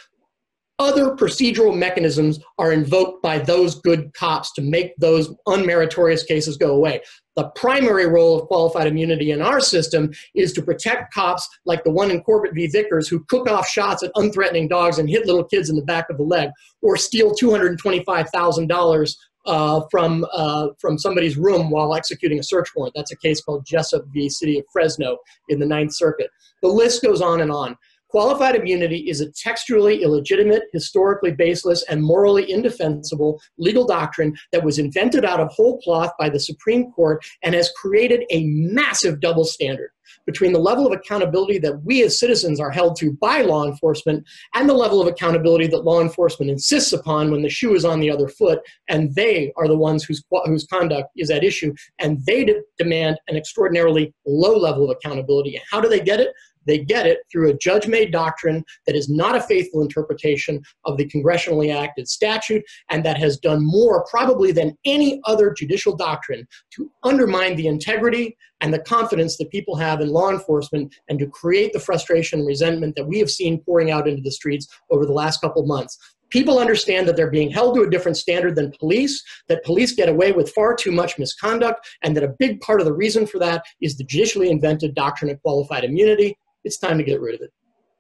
C: Other procedural mechanisms are invoked by those good cops to make those unmeritorious cases go away. The primary role of qualified immunity in our system is to protect cops like the one in Corbett v. Vickers who cook off shots at unthreatening dogs and hit little kids in the back of the leg, or steal two hundred twenty-five thousand dollars Uh, from uh, from somebody's room while executing a search warrant. That's a case called Jessup v. City of Fresno in the Ninth Circuit. The list goes on and on. Qualified immunity is a textually illegitimate, historically baseless, and morally indefensible legal doctrine that was invented out of whole cloth by the Supreme Court and has created a massive double standard between the level of accountability that we as citizens are held to by law enforcement and the level of accountability that law enforcement insists upon when the shoe is on the other foot, and they are the ones whose, whose conduct is at issue, and they de- demand an extraordinarily low level of accountability. And how do they get it? They get it through a judge-made doctrine that is not a faithful interpretation of the congressionally enacted statute, and that has done more probably than any other judicial doctrine to undermine the integrity and the confidence that people have in law enforcement, and to create the frustration and resentment that we have seen pouring out into the streets over the last couple months. People understand that they're being held to a different standard than police, that police get away with far too much misconduct, and that a big part of the reason for that is the judicially invented doctrine of qualified immunity. It's time to get rid of it.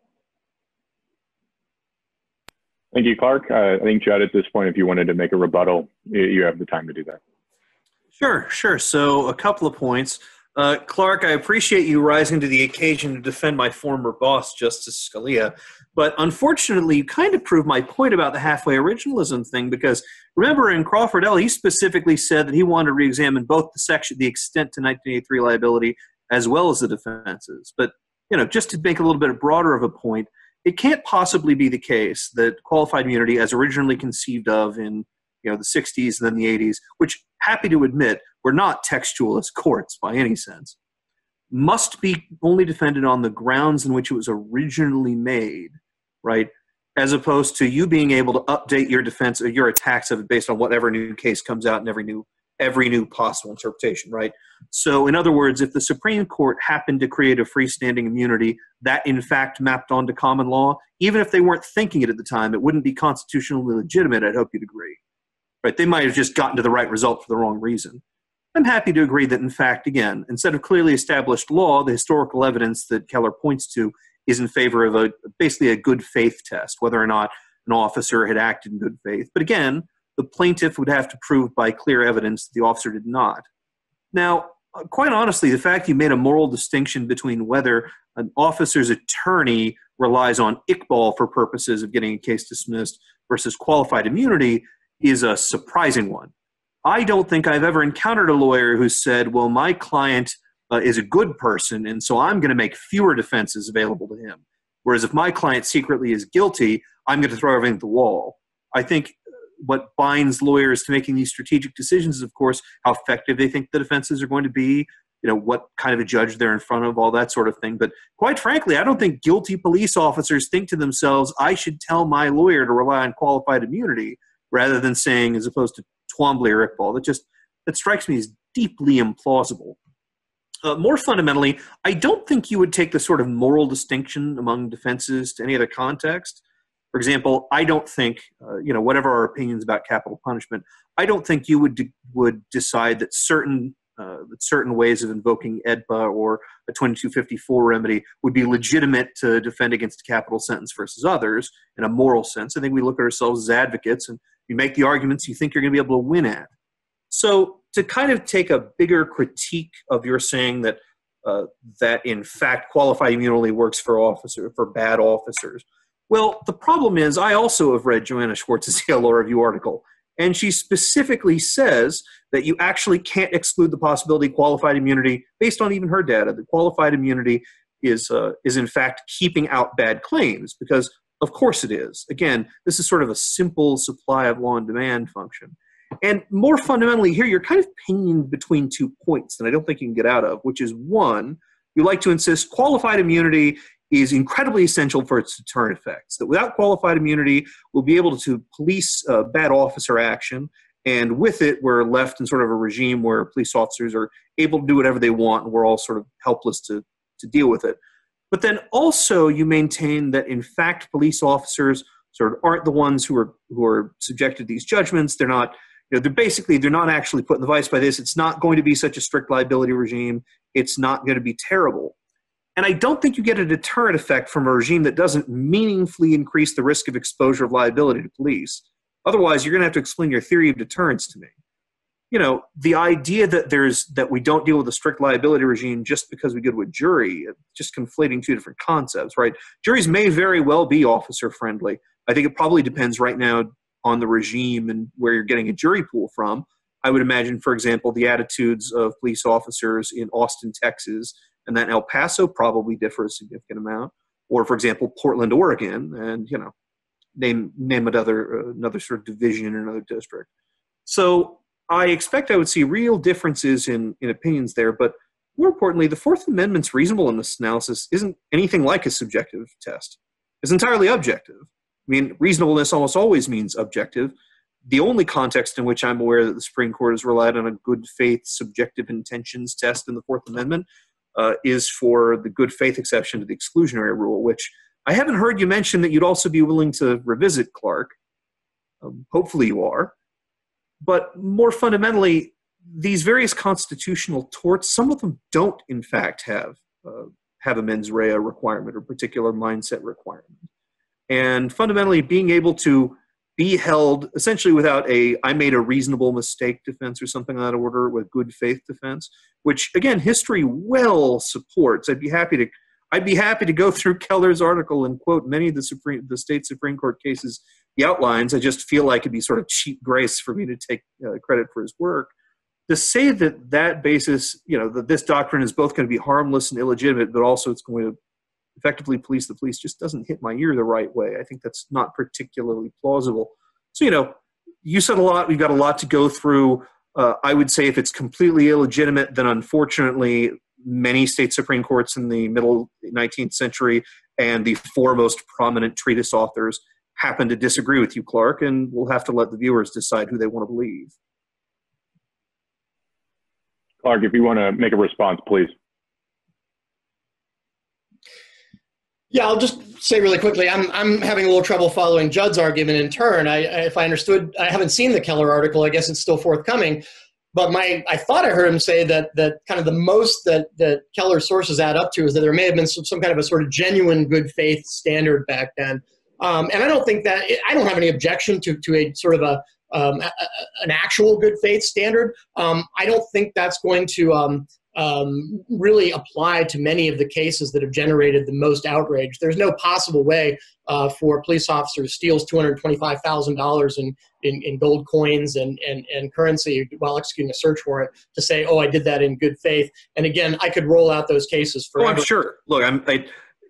A: Thank you, Clark. Uh, I think, Judd, at this point, if you wanted to make a rebuttal, you have the time to do that.
B: Sure, sure. So a couple of points. Uh, Clark, I appreciate you rising to the occasion to defend my former boss, Justice Scalia. But unfortunately, you kind of proved my point about the halfway originalism thing, because remember in Crawford L, he specifically said that he wanted to re-examine both the section, the extent to nineteen eighty-three liability, as well as the defenses. But you know, just to make a little bit broader of a point, it can't possibly be the case that qualified immunity, as originally conceived of in you know the sixties and then the eighties, which, happy to admit, were not textualist courts by any sense, must be only defended on the grounds in which it was originally made, right? As opposed to you being able to update your defense or your attacks of it based on whatever new case comes out in every new every new possible interpretation, right? So in other words, if the Supreme Court happened to create a freestanding immunity that in fact mapped onto common law, even if they weren't thinking it at the time, it wouldn't be constitutionally legitimate, I'd hope you'd agree. Right? They might have just gotten to the right result for the wrong reason. I'm happy to agree that, in fact, again, instead of clearly established law, the historical evidence that Keller points to is in favor of a basically a good faith test, whether or not an officer had acted in good faith. But again, the plaintiff would have to prove by clear evidence that the officer did not. Now, quite honestly, the fact you made a moral distinction between whether an officer's attorney relies on Iqbal for purposes of getting a case dismissed versus qualified immunity is a surprising one. I don't think I've ever encountered a lawyer who said, well, my client uh, is a good person, and so I'm going to make fewer defenses available to him. Whereas if my client secretly is guilty, I'm going to throw everything at the wall. I think what binds lawyers to making these strategic decisions is, of course, how effective they think the defenses are going to be, you know, what kind of a judge they're in front of, all that sort of thing. But quite frankly, I don't think guilty police officers think to themselves, I should tell my lawyer to rely on qualified immunity rather than saying, as opposed to Twombly or Iqbal. That just, that strikes me as deeply implausible. Uh, more fundamentally, I don't think you would take the sort of moral distinction among defenses to any other context. For example, I don't think, uh, you know, whatever our opinions about capital punishment, I don't think you would de- would decide that certain uh, that certain ways of invoking E D P A or a twenty-two fifty-four remedy would be legitimate to defend against a capital sentence versus others in a moral sense. I think we look at ourselves as advocates and you make the arguments you think you're going to be able to win at. So to kind of take a bigger critique of your saying that uh, that in fact qualified immunity works for officer for bad officers. Well, the problem is I also have read Joanna Schwartz's Yale Law Review article, and she specifically says that you actually can't exclude the possibility of qualified immunity based on even her data. The qualified immunity is uh, is in fact keeping out bad claims because, of course, it is. Again, this is sort of a simple supply of law and demand function. And more fundamentally here, you're kind of pinioned between two points that I don't think you can get out of, which is one, you like to insist qualified immunity is incredibly essential for its deterrent effects, that without qualified immunity, we'll be able to police uh, bad officer action, and with it, we're left in sort of a regime where police officers are able to do whatever they want, and we're all sort of helpless to, to deal with it. But then also you maintain that, in fact, police officers sort of aren't the ones who are who are subjected to these judgments. They're not, you know, they're basically, they're not actually put in the vice by this. It's not going to be such a strict liability regime. It's not going to be terrible. And I don't think you get a deterrent effect from a regime that doesn't meaningfully increase the risk of exposure of liability to police. Otherwise, you're going to have to explain your theory of deterrence to me. You know, the idea that there's that we don't deal with a strict liability regime just because we go to a jury, just conflating two different concepts, right? Juries may very well be officer friendly. I think it probably depends right now on the regime and where you're getting a jury pool from. I would imagine, for example, the attitudes of police officers in Austin, Texas, and then El Paso probably differ a significant amount. Or, for example, Portland, Oregon, and, you know, name name another uh, another sort of division in another district. So I expect I would see real differences in, in opinions there. But more importantly, the Fourth Amendment's reasonableness analysis isn't anything like a subjective test. It's entirely objective. I mean, reasonableness almost always means objective. The only context in which I'm aware that the Supreme Court has relied on a good faith subjective intentions test in the Fourth Amendment uh, is for the good faith exception to the exclusionary rule, which I haven't heard you mention that you'd also be willing to revisit, Clark. Um, hopefully you are. But more fundamentally, these various constitutional torts, some of them don't, in fact, have uh, have a mens rea requirement or particular mindset requirement. And fundamentally, being able to be held essentially without a I made a reasonable mistake defense or something of that order with good faith defense, which, again, history well supports. I'd be happy to I'd be happy to go through Keller's article and quote many of the Supreme, the state Supreme Court cases he outlines. I just feel like it'd be sort of cheap grace for me to take uh, credit for his work. To say that that basis, you know, that this doctrine is both going to be harmless and illegitimate, but also it's going to effectively police the police just doesn't hit my ear the right way. I think that's not particularly plausible. So, you know, you said a lot. We've got a lot to go through. Uh, I would say if it's completely illegitimate, then unfortunately many state Supreme Courts in the middle nineteenth century and the four most prominent treatise authors happen to disagree with you, Clark, and we'll have to let the viewers decide who they want to believe.
A: Clark, if you want to make a response, please.
C: Yeah, I'll just say really quickly, I'm, I'm having a little trouble following Judd's argument in turn. I, I, if I understood, I haven't seen the Keller article. I guess it's still forthcoming. But my, I thought I heard him say that that kind of the most that, that Keller's sources add up to is that there may have been some, some kind of a sort of genuine good faith standard back then. Um, and I don't think that, I don't have any objection to, to a sort of a, um, a, a an actual good faith standard. Um, I don't think that's going to um, um, really apply to many of the cases that have generated the most outrage. There's no possible way uh, for a police officer who steals two hundred twenty-five thousand dollars in, in, in gold coins and, and, and currency while executing a search warrant to say, oh, I did that in good faith. And again, I could roll out those cases for.
B: Oh, I'm sure. Look, I'm, I,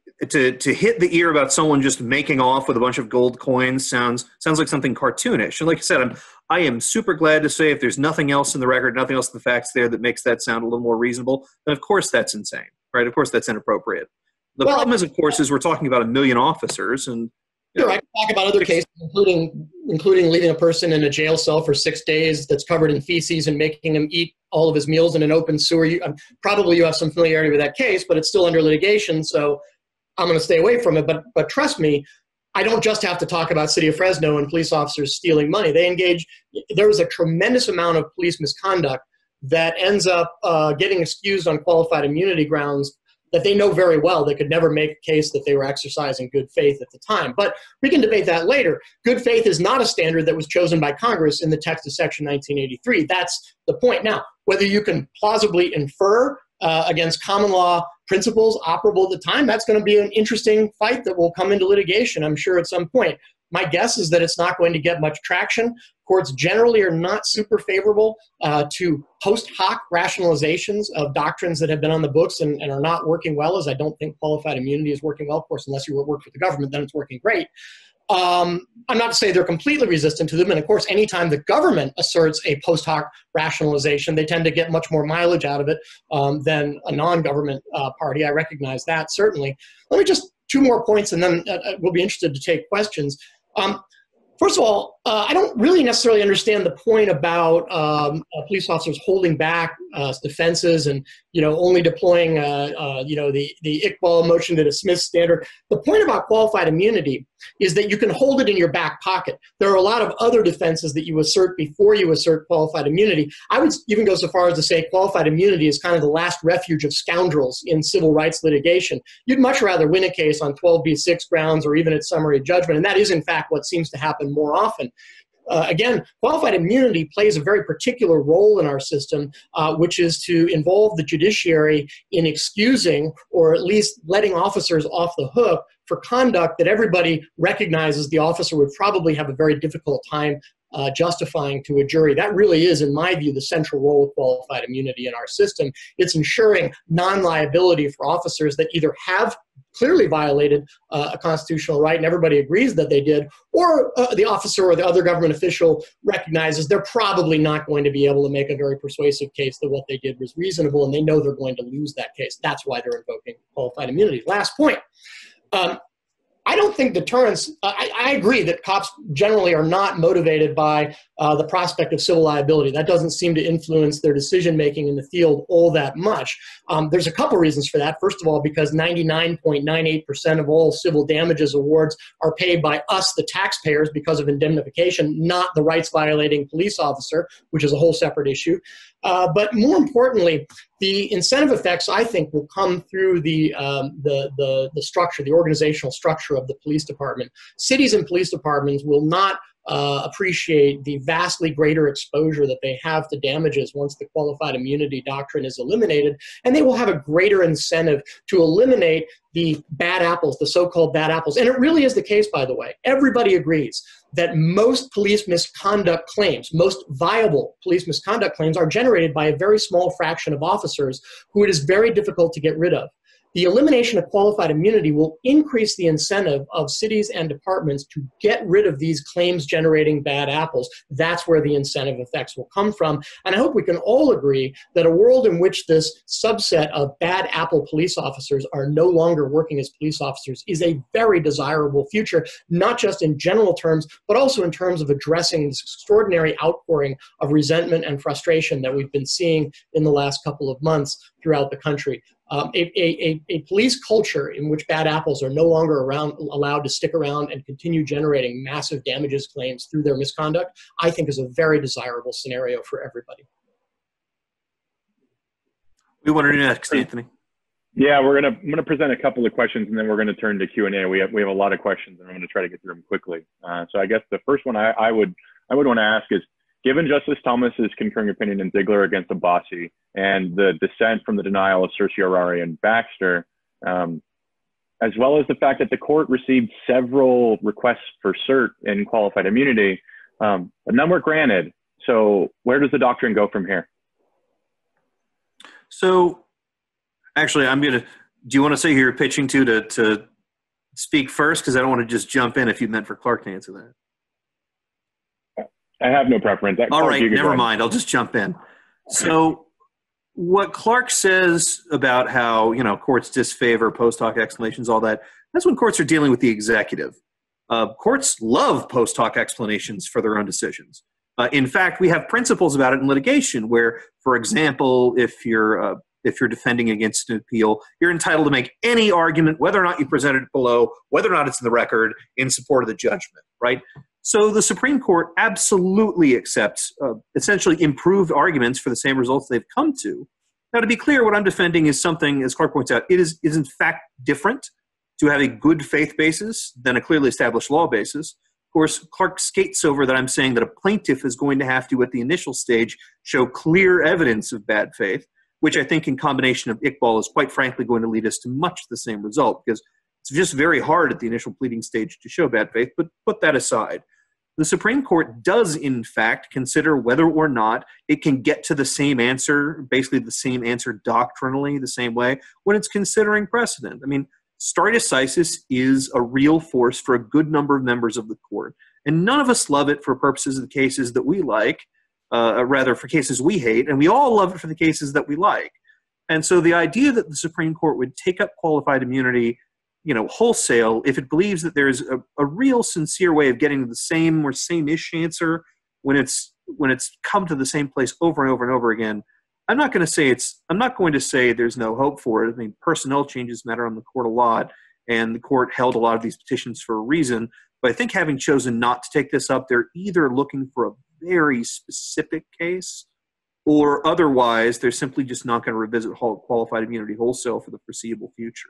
B: to to hit the ear about someone just making off with a bunch of gold coins sounds sounds like something cartoonish. And like I said, I'm I am super glad to say if there's nothing else in the record, nothing else in the facts there that makes that sound a little more reasonable, then of course that's insane, right? Of course that's inappropriate. The well, problem is, of course, is we're talking about a million officers, and
C: sure, I can talk about other cases, including including leaving a person in a jail cell for six days that's covered in feces and making him eat all of his meals in an open sewer. You, um, probably you have some familiarity with that case, but it's still under litigation, so I'm going to stay away from it. But but trust me, I don't just have to talk about City of Fresno and police officers stealing money. They engage. There was a tremendous amount of police misconduct that ends up uh, getting excused on qualified immunity grounds that they know very well they could never make a case that they were exercising good faith at the time. But we can debate that later. Good faith is not a standard that was chosen by Congress in the text of Section nineteen eighty-three. That's the point. Now, whether you can plausibly infer uh, against common law principles operable at the time, that's going to be an interesting fight that will come into litigation, I'm sure, at some point. My guess is that it's not going to get much traction. Courts generally are not super favorable uh, to post hoc rationalizations of doctrines that have been on the books and, and are not working well, as I don't think qualified immunity is working well. Of course, unless you work for the government, then it's working great. Um, I'm not to say they're completely resistant to them. And of course, anytime the government asserts a post hoc rationalization, they tend to get much more mileage out of it um, than a non-government uh, party. I recognize that, certainly. Let me just, two more points, and then uh, we'll be interested to take questions. Um, First of all, uh, I don't really necessarily understand the point about um, uh, police officers holding back uh, defenses and, you know, only deploying, uh, uh, you know, the, the Iqbal motion to dismiss standard. The point about qualified immunity is that you can hold it in your back pocket. There are a lot of other defenses that you assert before you assert qualified immunity. I would even go so far as to say qualified immunity is kind of the last refuge of scoundrels in civil rights litigation. You'd much rather win a case on twelve B six grounds or even at summary judgment, and that is, in fact, what seems to happen more often. Uh, again, qualified immunity plays a very particular role in our system, uh, which is to involve the judiciary in excusing or at least letting officers off the hook for conduct that everybody recognizes the officer would probably have a very difficult time uh, justifying to a jury. That really is, in my view, the central role of qualified immunity in our system. It's ensuring non-liability for officers that either have clearly violated uh, a constitutional right, and everybody agrees that they did, or uh, the officer or the other government official recognizes they're probably not going to be able to make a very persuasive case that what they did was reasonable, and they know they're going to lose that case. That's why they're invoking qualified immunity. Last point. Um, I don't think deterrence, I, I agree that cops generally are not motivated by uh, the prospect of civil liability. That doesn't seem to influence their decision-making in the field all that much. Um, there's a couple reasons for that. First of all, because ninety-nine point nine eight percent of all civil damages awards are paid by us, the taxpayers, because of indemnification, not the rights-violating police officer, which is a whole separate issue. Uh, but more importantly, the incentive effects, I think, will come through the, um, the, the, the structure, the organizational structure of the police department. Cities and police departments will not uh, appreciate the vastly greater exposure that they have to damages once the qualified immunity doctrine is eliminated, and they will have a greater incentive to eliminate the bad apples, the so-called bad apples. And it really is the case, by the way. Everybody agrees that most police misconduct claims, most viable police misconduct claims, are generated by a very small fraction of officers who it is very difficult to get rid of. the elimination of qualified immunity will increase the incentive of cities and departments to get rid of these claims-generating bad apples. That's where the incentive effects will come from. And I hope we can all agree that a world in which this subset of bad apple police officers are no longer working as police officers is a very desirable future, not just in general terms, but also in terms of addressing this extraordinary outpouring of resentment and frustration that we've been seeing in the last couple of months throughout the country. Um, a, a, a police culture in which bad apples are no longer around, allowed to stick around and continue generating massive damages claims through their misconduct, I think is a very desirable scenario for everybody.
B: We want to do next, Anthony.
A: Yeah, we're gonna I'm gonna present a couple of questions and then we're gonna turn to Q and A. We have we have a lot of questions and I'm gonna try to get through them quickly. Uh, so I guess the first one I, I would I would want to ask is, given Justice Thomas's concurring opinion in Ziegler against Abbasi and the dissent from the denial of certiorari and Baxter, um, as well as the fact that the court received several requests for cert in qualified immunity, um, but none were granted. So where does the doctrine go from here?
B: So actually, I'm going to, do you want to say who you're pitching to to, to speak first? Because I don't want to just jump in if you meant for Clark to answer that.
A: I have no preference. That
B: All right, never mind. I'll just jump in. So what Clark says about how, you know, courts disfavor post hoc explanations, all that, that's when courts are dealing with the executive. Uh, courts love post hoc explanations for their own decisions. Uh, in fact, we have principles about it in litigation where, for example, if you're uh, if you're defending against an appeal, you're entitled to make any argument, whether or not you presented it below, whether or not it's in the record, in support of the judgment, right? So the Supreme Court absolutely accepts uh, essentially improved arguments for the same results they've come to. Now, to be clear, what I'm defending is something, as Clark points out, it is, is in fact different to have a good faith basis than a clearly established law basis. Of course, Clark skates over that I'm saying that a plaintiff is going to have to, at the initial stage, show clear evidence of bad faith, which I think in combination of Iqbal is quite frankly going to lead us to much the same result, because it's just very hard at the initial pleading stage to show bad faith, but put that aside. The Supreme Court does, in fact, consider whether or not it can get to the same answer, basically the same answer doctrinally, the same way, when it's considering precedent. I mean, stare decisis is a real force for a good number of members of the court, and none of us love it for purposes of the cases that we like, uh, rather for cases we hate, and we all love it for the cases that we like. And so the idea that the Supreme Court would take up qualified immunity, you know, wholesale, if it believes that there's a, a real sincere way of getting to the same or same-ish answer when it's when it's come to the same place over and over and over again, I'm not going to say it's I'm not going to say there's no hope for it. I mean, personnel changes matter on the court a lot, and the court held a lot of these petitions for a reason. But I think having chosen not to take this up, they're either looking for a very specific case, or otherwise they're simply just not going to revisit qualified immunity wholesale for the foreseeable future.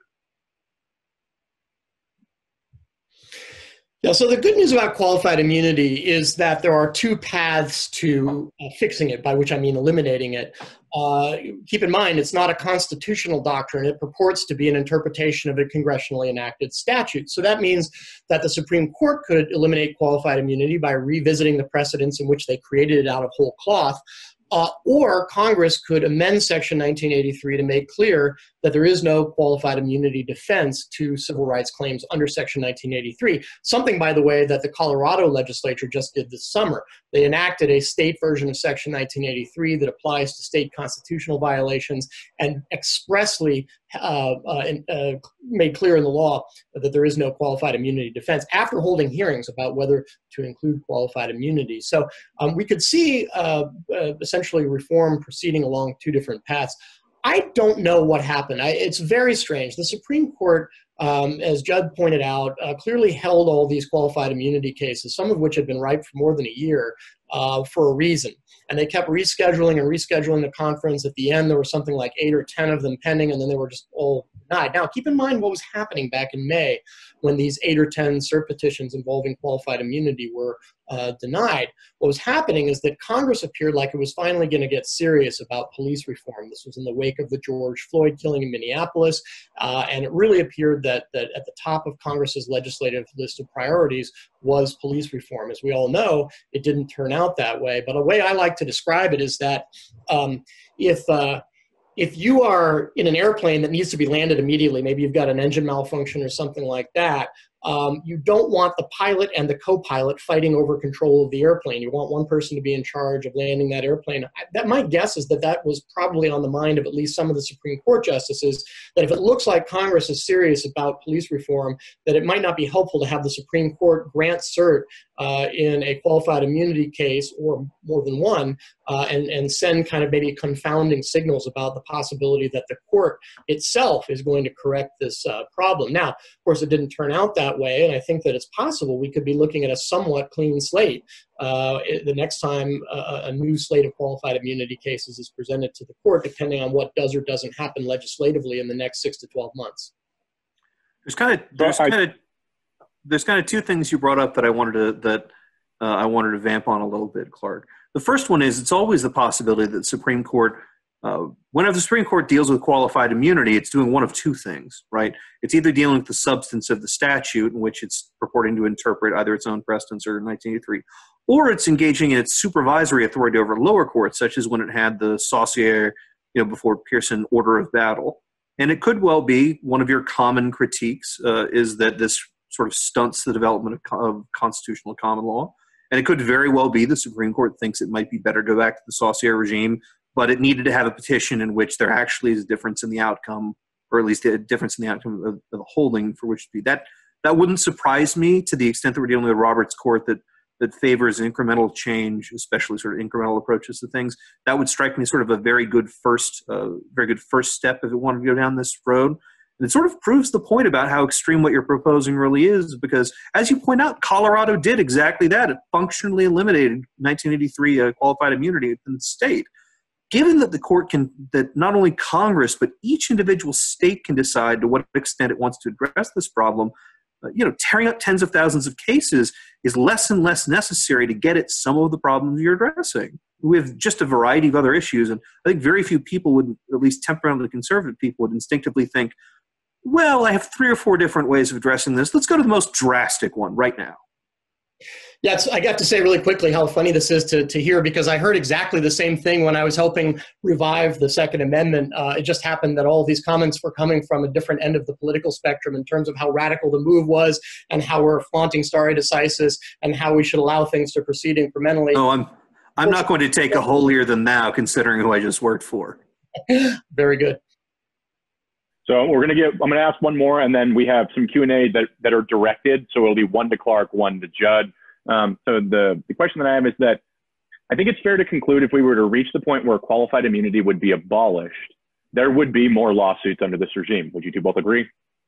C: Yeah, so the good news about qualified immunity is that there are two paths to uh, fixing it, by which I mean eliminating it. Uh, keep in mind, it's not a constitutional doctrine. It purports to be an interpretation of a congressionally enacted statute. So that means that the Supreme Court could eliminate qualified immunity by revisiting the precedents in which they created it out of whole cloth. Uh, or Congress could amend Section nineteen eighty-three to make clear that there is no qualified immunity defense to civil rights claims under Section nineteen eighty-three, something, by the way, that the Colorado legislature just did this summer. They enacted a state version of Section nineteen eighty-three that applies to state constitutional violations and expressly uh, uh, uh, made clear in the law that there is no qualified immunity defense after holding hearings about whether to include qualified immunity. So um, we could see uh, uh, essentially reform proceeding along two different paths. I don't know what happened. I, it's very strange. The Supreme Court, um, as Judd pointed out, uh, clearly held all these qualified immunity cases, some of which had been ripe for more than a year, uh, for a reason. And they kept rescheduling and rescheduling the conference. At the end, there were something like eight or ten of them pending, and then they were just all denied. Now, keep in mind what was happening back in May when these eight or ten cert petitions involving qualified immunity were uh, denied. What was happening is that Congress appeared like it was finally going to get serious about police reform. This was in the wake of the George Floyd killing in Minneapolis, uh, and it really appeared that, that at the top of Congress's legislative list of priorities was police reform. As we all know, it didn't turn out that way. But a way I like to describe it is that um, if uh, if you are in an airplane that needs to be landed immediately, maybe you've got an engine malfunction or something like that, um, you don't want the pilot and the co-pilot fighting over control of the airplane. You want one person to be in charge of landing that airplane. That, my guess is that that was probably on the mind of at least some of the Supreme Court justices, that if it looks like Congress is serious about police reform, that it might not be helpful to have the Supreme Court grant cert uh, in a qualified immunity case, or more than one, uh, and, and send kind of maybe confounding signals about the possibility that the court itself is going to correct this uh, problem. Now, of course, it didn't turn out that way, and I think that it's possible we could be looking at a somewhat clean slate uh, the next time a, a new slate of qualified immunity cases is presented to the court, depending on what does or doesn't happen legislatively in the next six to twelve months.
B: There's kind of there's kind of there's kind of two things you brought up that I wanted to that uh, I wanted to vamp on a little bit, Clark. The first one is it's always the possibility that the Supreme Court, uh, whenever the Supreme Court deals with qualified immunity, it's doing one of two things, right? It's either dealing with the substance of the statute in which it's purporting to interpret either its own precedents or nineteen eighty-three, or it's engaging in its supervisory authority over lower courts, such as when it had the Saussure, you know, before Pearson order of battle. And it could well be one of your common critiques uh, is that this sort of stunts the development of, co- of constitutional common law. And it could very well be the Supreme Court thinks it might be better to go back to the Saussure regime, but it needed to have a petition in which there actually is a difference in the outcome, or at least a difference in the outcome of, of the holding for which to be. That that wouldn't surprise me to the extent that we're dealing with a Roberts Court that that favors incremental change, especially sort of incremental approaches to things. That would strike me sort of a very good first, uh, very good first step if it wanted to go down this road. And it sort of proves the point about how extreme what you're proposing really is, because as you point out, Colorado did exactly that. It functionally eliminated nineteen eighty-three uh, qualified immunity in the state. Given that the court can, that not only Congress, but each individual state can decide to what extent it wants to address this problem, uh, you know, tearing up tens of thousands of cases is less and less necessary to get at some of the problems you're addressing. We have just a variety of other issues, and I think very few people would, at least temporarily conservative people, would instinctively think, well, I have three or four different ways of addressing this. Let's go to the most drastic one right now.
C: Yeah, it's, I got to say really quickly how funny this is to, to hear, because I heard exactly the same thing when I was helping revive the Second Amendment. Uh, it just happened that all of these comments were coming from a different end of the political spectrum in terms of how radical the move was and how we're flaunting stare decisis and how we should allow things to proceed incrementally.
B: Oh, I'm, I'm not going to take a holier than thou considering who I just worked for.
C: Very good.
A: So we're going to get, I'm going to ask one more, and then we have some Q and A that, that are directed. So it'll be one to Clark, one to Judd. Um, so the, the question that I have is that I think it's fair to conclude if we were to reach the point where qualified immunity would be abolished, there would be more lawsuits under this regime. Would you two both agree?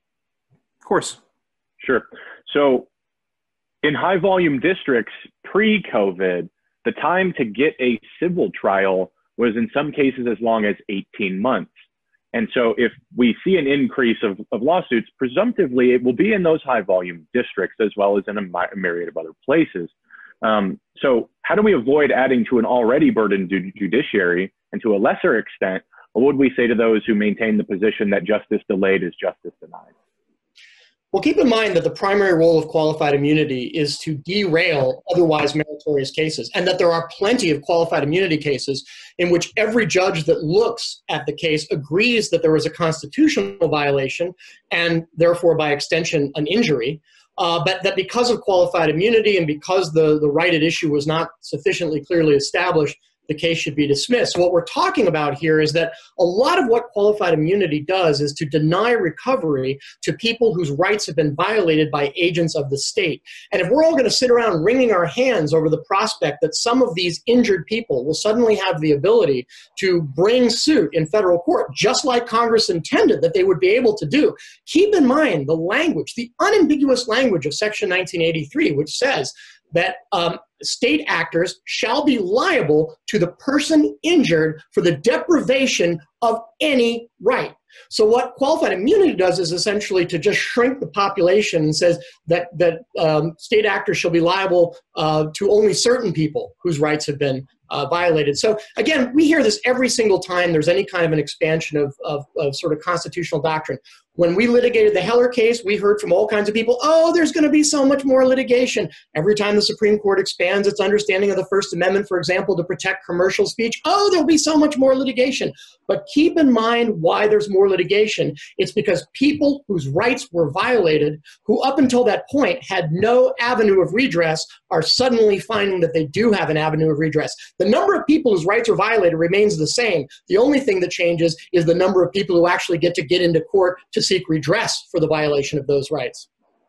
B: Of course.
A: Sure. So in high volume districts pre-COVID, the time to get a civil trial was in some cases as long as eighteen months. And so if we see an increase of, of lawsuits, presumptively it will be in those high volume districts as well as in a, a myriad of other places. Um, so how do we avoid adding to an already burdened judiciary? And to a lesser extent, what would we say to those who maintain the position that justice delayed is justice denied?
C: Well, keep in mind that the primary role of qualified immunity is to derail otherwise meritorious cases, and that there are plenty of qualified immunity cases in which every judge that looks at the case agrees that there was a constitutional violation and therefore by extension an injury, uh, but that because of qualified immunity and because the, the right at issue was not sufficiently clearly established, the case should be dismissed. So what we're talking about here is that a lot of what qualified immunity does is to deny recovery to people whose rights have been violated by agents of the state. And if we're all going to sit around wringing our hands over the prospect that some of these injured people will suddenly have the ability to bring suit in federal court, just like Congress intended that they would be able to do, keep in mind the language, the unambiguous language of Section nineteen eighty-three, which says that um, state actors shall be liable to the person injured for the deprivation of any right. So what qualified immunity does is essentially to just shrink the population and says that, that um, state actors shall be liable uh, to only certain people whose rights have been uh, violated. So again, we hear this every single time there's any kind of an expansion of, of, of sort of constitutional doctrine. When we litigated the Heller case, we heard from all kinds of people, oh, there's going to be so much more litigation. Every time the Supreme Court expands its understanding of the First Amendment, for example, to protect commercial speech, oh, there'll be so much more litigation. But keep in mind why there's more litigation. It's because people whose rights were violated, who up until that point had no avenue of redress, are suddenly finding that they do have an avenue of redress. The number of people whose rights are violated remains the same. The only thing that changes is the number of people who actually get to get into court to seek redress for the violation of those rights.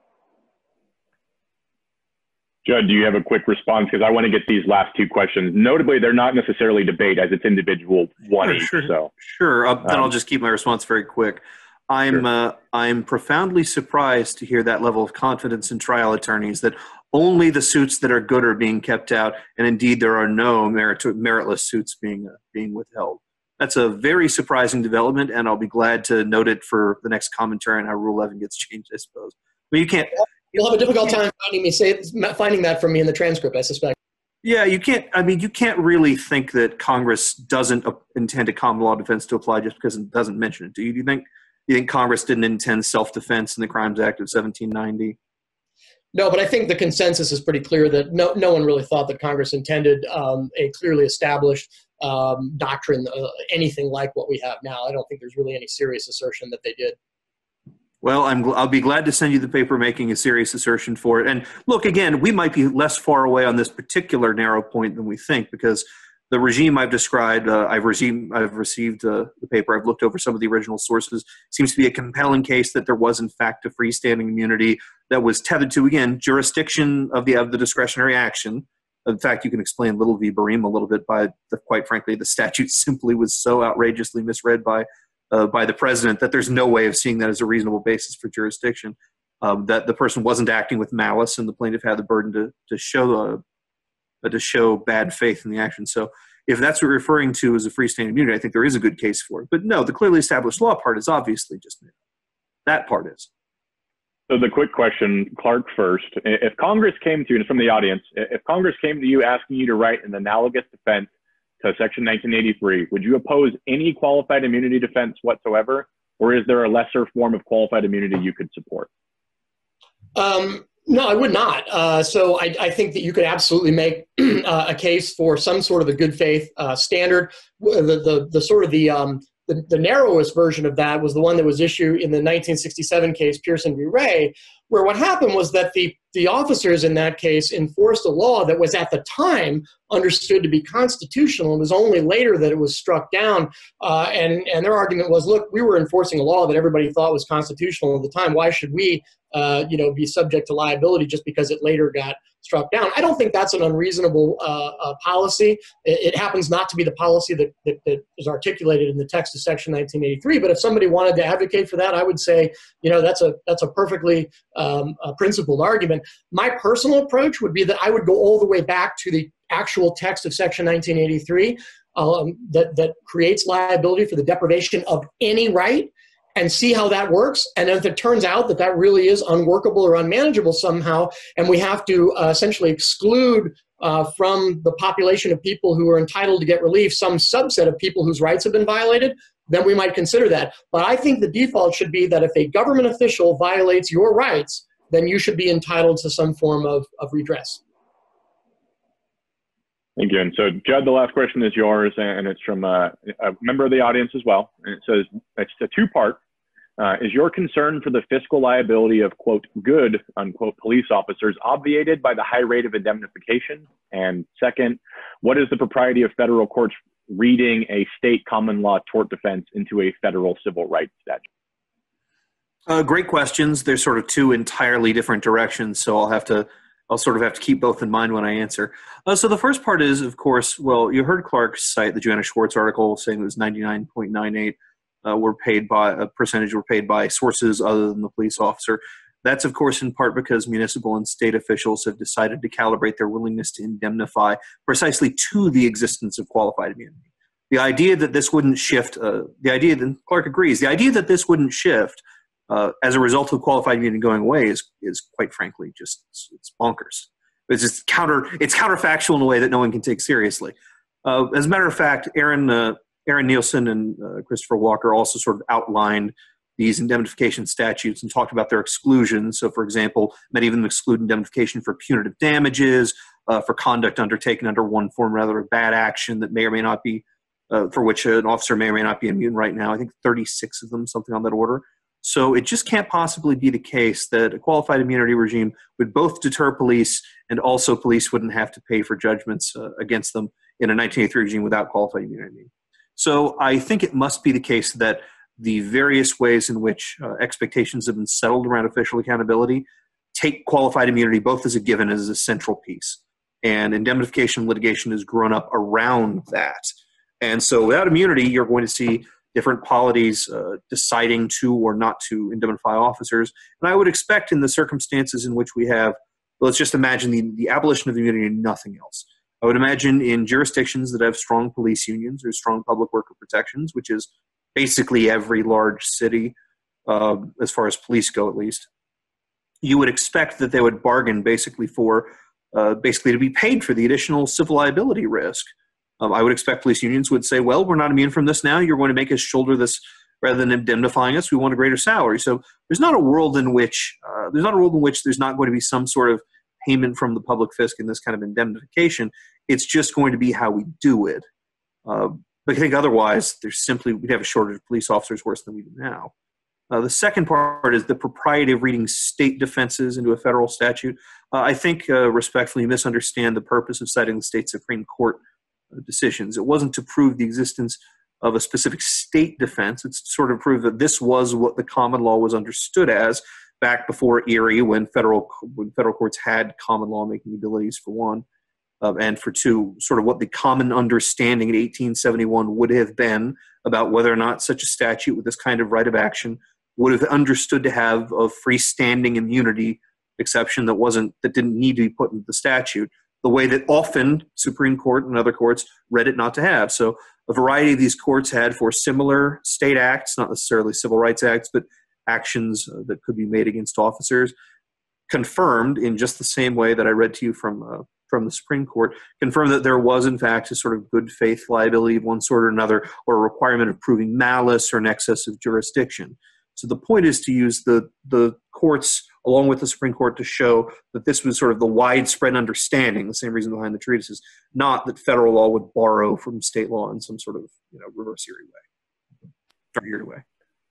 A: Judd, do you have a quick response? Because I want to get these last two questions. Notably, they're not necessarily debate as it's individual one
B: sure,
A: each.
B: Sure,
A: so.
B: sure. Uh, then
A: um,
B: I'll just keep my response very quick. I'm
A: sure.
B: uh, I'm profoundly surprised to hear that level of confidence in trial attorneys that only the suits that are good are being kept out, and indeed there are no merit meritless suits being uh, being withheld. That's a very surprising development, and I'll be glad to note it for the next commentary on how Rule eleven gets changed, I suppose. But you can't.
C: You'll have a difficult time finding me say finding that from me in the transcript, I suspect.
B: Yeah, you can't. I mean, you can't really think that Congress doesn't uh, intend a common law defense to apply just because it doesn't mention it. Do you? Do you think? You think Congress didn't intend self-defense in the Crimes Act of seventeen ninety?
C: No, but I think the consensus is pretty clear that no, no one really thought that Congress intended um, a clearly established um, doctrine, uh, anything like what we have now. I don't think there's really any serious assertion that they did.
B: Well, I'm, I'll be glad to send you the paper making a serious assertion for it. And look, again, we might be less far away on this particular narrow point than we think, because the regime I've described, uh, I've received, I've received uh, the paper, I've looked over some of the original sources, seems to be a compelling case that there was, in fact, a freestanding immunity that was tethered to, again, jurisdiction of the, of the discretionary action. In fact, you can explain Little v. Barim a little bit by, the, quite frankly, the statute simply was so outrageously misread by Uh, by the president that there's no way of seeing that as a reasonable basis for jurisdiction, um, that the person wasn't acting with malice and the plaintiff had the burden to, to show uh, to show bad faith in the action. So if that's what we're referring to as a freestanding immunity, I think there is a good case for it. But no, the clearly established law part is obviously just that part is.
A: So the quick question, Clark first. If Congress came to you, and from the audience, if Congress came to you asking you to write an analogous defense to Section nineteen eighty-three, would you oppose any qualified immunity defense whatsoever, or is there a lesser form of qualified immunity you could support?
C: Um, no, I would not. Uh, so I, I think that you could absolutely make uh, a case for some sort of a good faith uh, standard. The, the, the sort of the, um, the, the narrowest version of that was the one that was issued in the nineteen sixty-seven case, Pearson v. Ray, where what happened was that the, the officers in that case enforced a law that was at the time understood to be constitutional. It was only later that it was struck down. Uh, and, and their argument was, look, we were enforcing a law that everybody thought was constitutional at the time. Why should we uh, you know, be subject to liability just because it later got struck down? I don't think that's an unreasonable uh, uh, policy. It, it happens not to be the policy that, that, that is articulated in the text of Section nineteen eighty-three. But if somebody wanted to advocate for that, I would say, you know, that's a that's a perfectly um, a principled argument. My personal approach would be that I would go all the way back to the actual text of Section nineteen eighty-three um, that that creates liability for the deprivation of any right, and see how that works. And if it turns out that that really is unworkable or unmanageable somehow, and we have to uh, essentially exclude uh, from the population of people who are entitled to get relief some subset of people whose rights have been violated, then we might consider that. But I think the default should be that if a government official violates your rights, then you should be entitled to some form of, of redress.
A: Thank you. And so, Judd, the last question is yours, and it's from a, a member of the audience as well. And it says, it's a two-part. Uh, is your concern for the fiscal liability of, quote, good, unquote, police officers obviated by the high rate of indemnification? And second, what is the propriety of federal courts reading a state common law tort defense into a federal civil rights statute?
B: Uh, great questions. They're sort of two entirely different directions, so I'll have to I'll sort of have to keep both in mind when I answer. Uh, so the first part is, of course, well, you heard Clark cite the Joanna Schwartz article saying it was ninety-nine point nine eight uh, were paid by a percentage were paid by sources other than the police officer. That's, of course, in part because municipal and state officials have decided to calibrate their willingness to indemnify precisely to the existence of qualified immunity. The idea that this wouldn't shift, uh, the idea that Clark agrees, the idea that this wouldn't shift Uh, as a result of qualified immunity going away is, is quite frankly just it's, it's bonkers. It's just counter. It's counterfactual in a way that no one can take seriously. Uh, as a matter of fact, Aaron uh, Aaron Nielsen and uh, Christopher Walker also sort of outlined these indemnification statutes and talked about their exclusions. So, for example, many of them exclude indemnification for punitive damages, uh, for conduct undertaken under one form or other of bad action that may or may not be, uh, for which an officer may or may not be immune right now. I think thirty-six of them, something on that order. So it just can't possibly be the case that a qualified immunity regime would both deter police and also police wouldn't have to pay for judgments uh, against them in a nineteen eighty-three regime without qualified immunity. So I think it must be the case that the various ways in which uh, expectations have been settled around official accountability take qualified immunity both as a given and as a central piece. And indemnification litigation has grown up around that. And so without immunity, you're going to see different polities uh, deciding to or not to indemnify officers. And I would expect in the circumstances in which we have, let's just imagine the, the abolition of immunity and nothing else. I would imagine in jurisdictions that have strong police unions or strong public worker protections, which is basically every large city, uh, as far as police go at least, you would expect that they would bargain basically for, uh, basically to be paid for the additional civil liability risk. Um, I would expect police unions would say, well, we're not immune from this now. You're going to make us shoulder this rather than indemnifying us. We want a greater salary. So there's not a world in which, uh, there's not a world in which there's not going to be some sort of payment from the public fisc in this kind of indemnification. It's just going to be how we do it. Uh, but I think otherwise, there's simply, we'd have a shortage of police officers worse than we do now. Uh, the second part is the propriety of reading state defenses into a federal statute. Uh, I think uh, respectfully misunderstand the purpose of citing the state Supreme Court uh, decisions. It wasn't to prove the existence of a specific state defense. It's to sort of prove that this was what the common law was understood as back before Erie, when federal when federal courts had common law making abilities, for one. Uh, and for two, sort of what the common understanding in eighteen seventy-one would have been about whether or not such a statute with this kind of right of action would have understood to have a freestanding immunity exception that wasn't, that didn't need to be put into the statute, the way that often Supreme Court and other courts read it not to have. So a variety of these courts had for similar state acts, not necessarily civil rights acts, but actions uh, that could be made against officers, confirmed in just the same way that I read to you from uh, from the Supreme Court, confirmed that there was in fact a sort of good faith liability of one sort or another, or a requirement of proving malice or an excess of jurisdiction. So the point is to use the, the courts along with the Supreme Court to show that this was sort of the widespread understanding, the same reason behind the treatises, not that federal law would borrow from state law in some sort of, you know, reverse Erie way, or Erie way.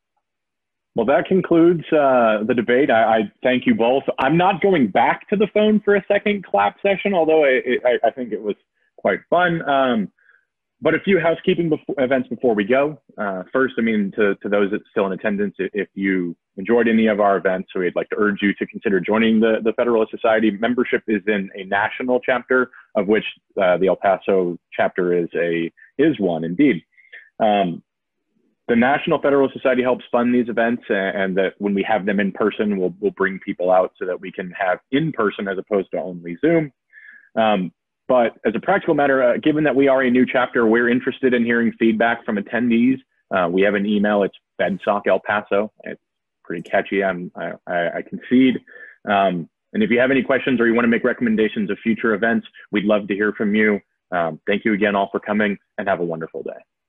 A: Well, that concludes uh, the debate. I, I thank you both. I'm not going back to the phone for a second clap session, although I, I, I think it was quite fun. Um, but a few housekeeping before, events before we go. Uh, first, I mean, to, to those that are still in attendance, if you enjoyed any of our events, so we'd like to urge you to consider joining the, the Federalist Society. Membership is in a national chapter, of which uh, the El Paso chapter is, a, is one indeed. Um, The National Federalist Society helps fund these events, and that when we have them in person, we'll, we'll bring people out so that we can have in person as opposed to only Zoom. Um, but as a practical matter, uh, given that we are a new chapter, we're interested in hearing feedback from attendees. Uh, we have an email, it's FedSoc El Paso. It's pretty catchy, I'm, I, I, I concede. Um, and if you have any questions or you want to make recommendations of future events, we'd love to hear from you. Um, thank you again all for coming, and have a wonderful day.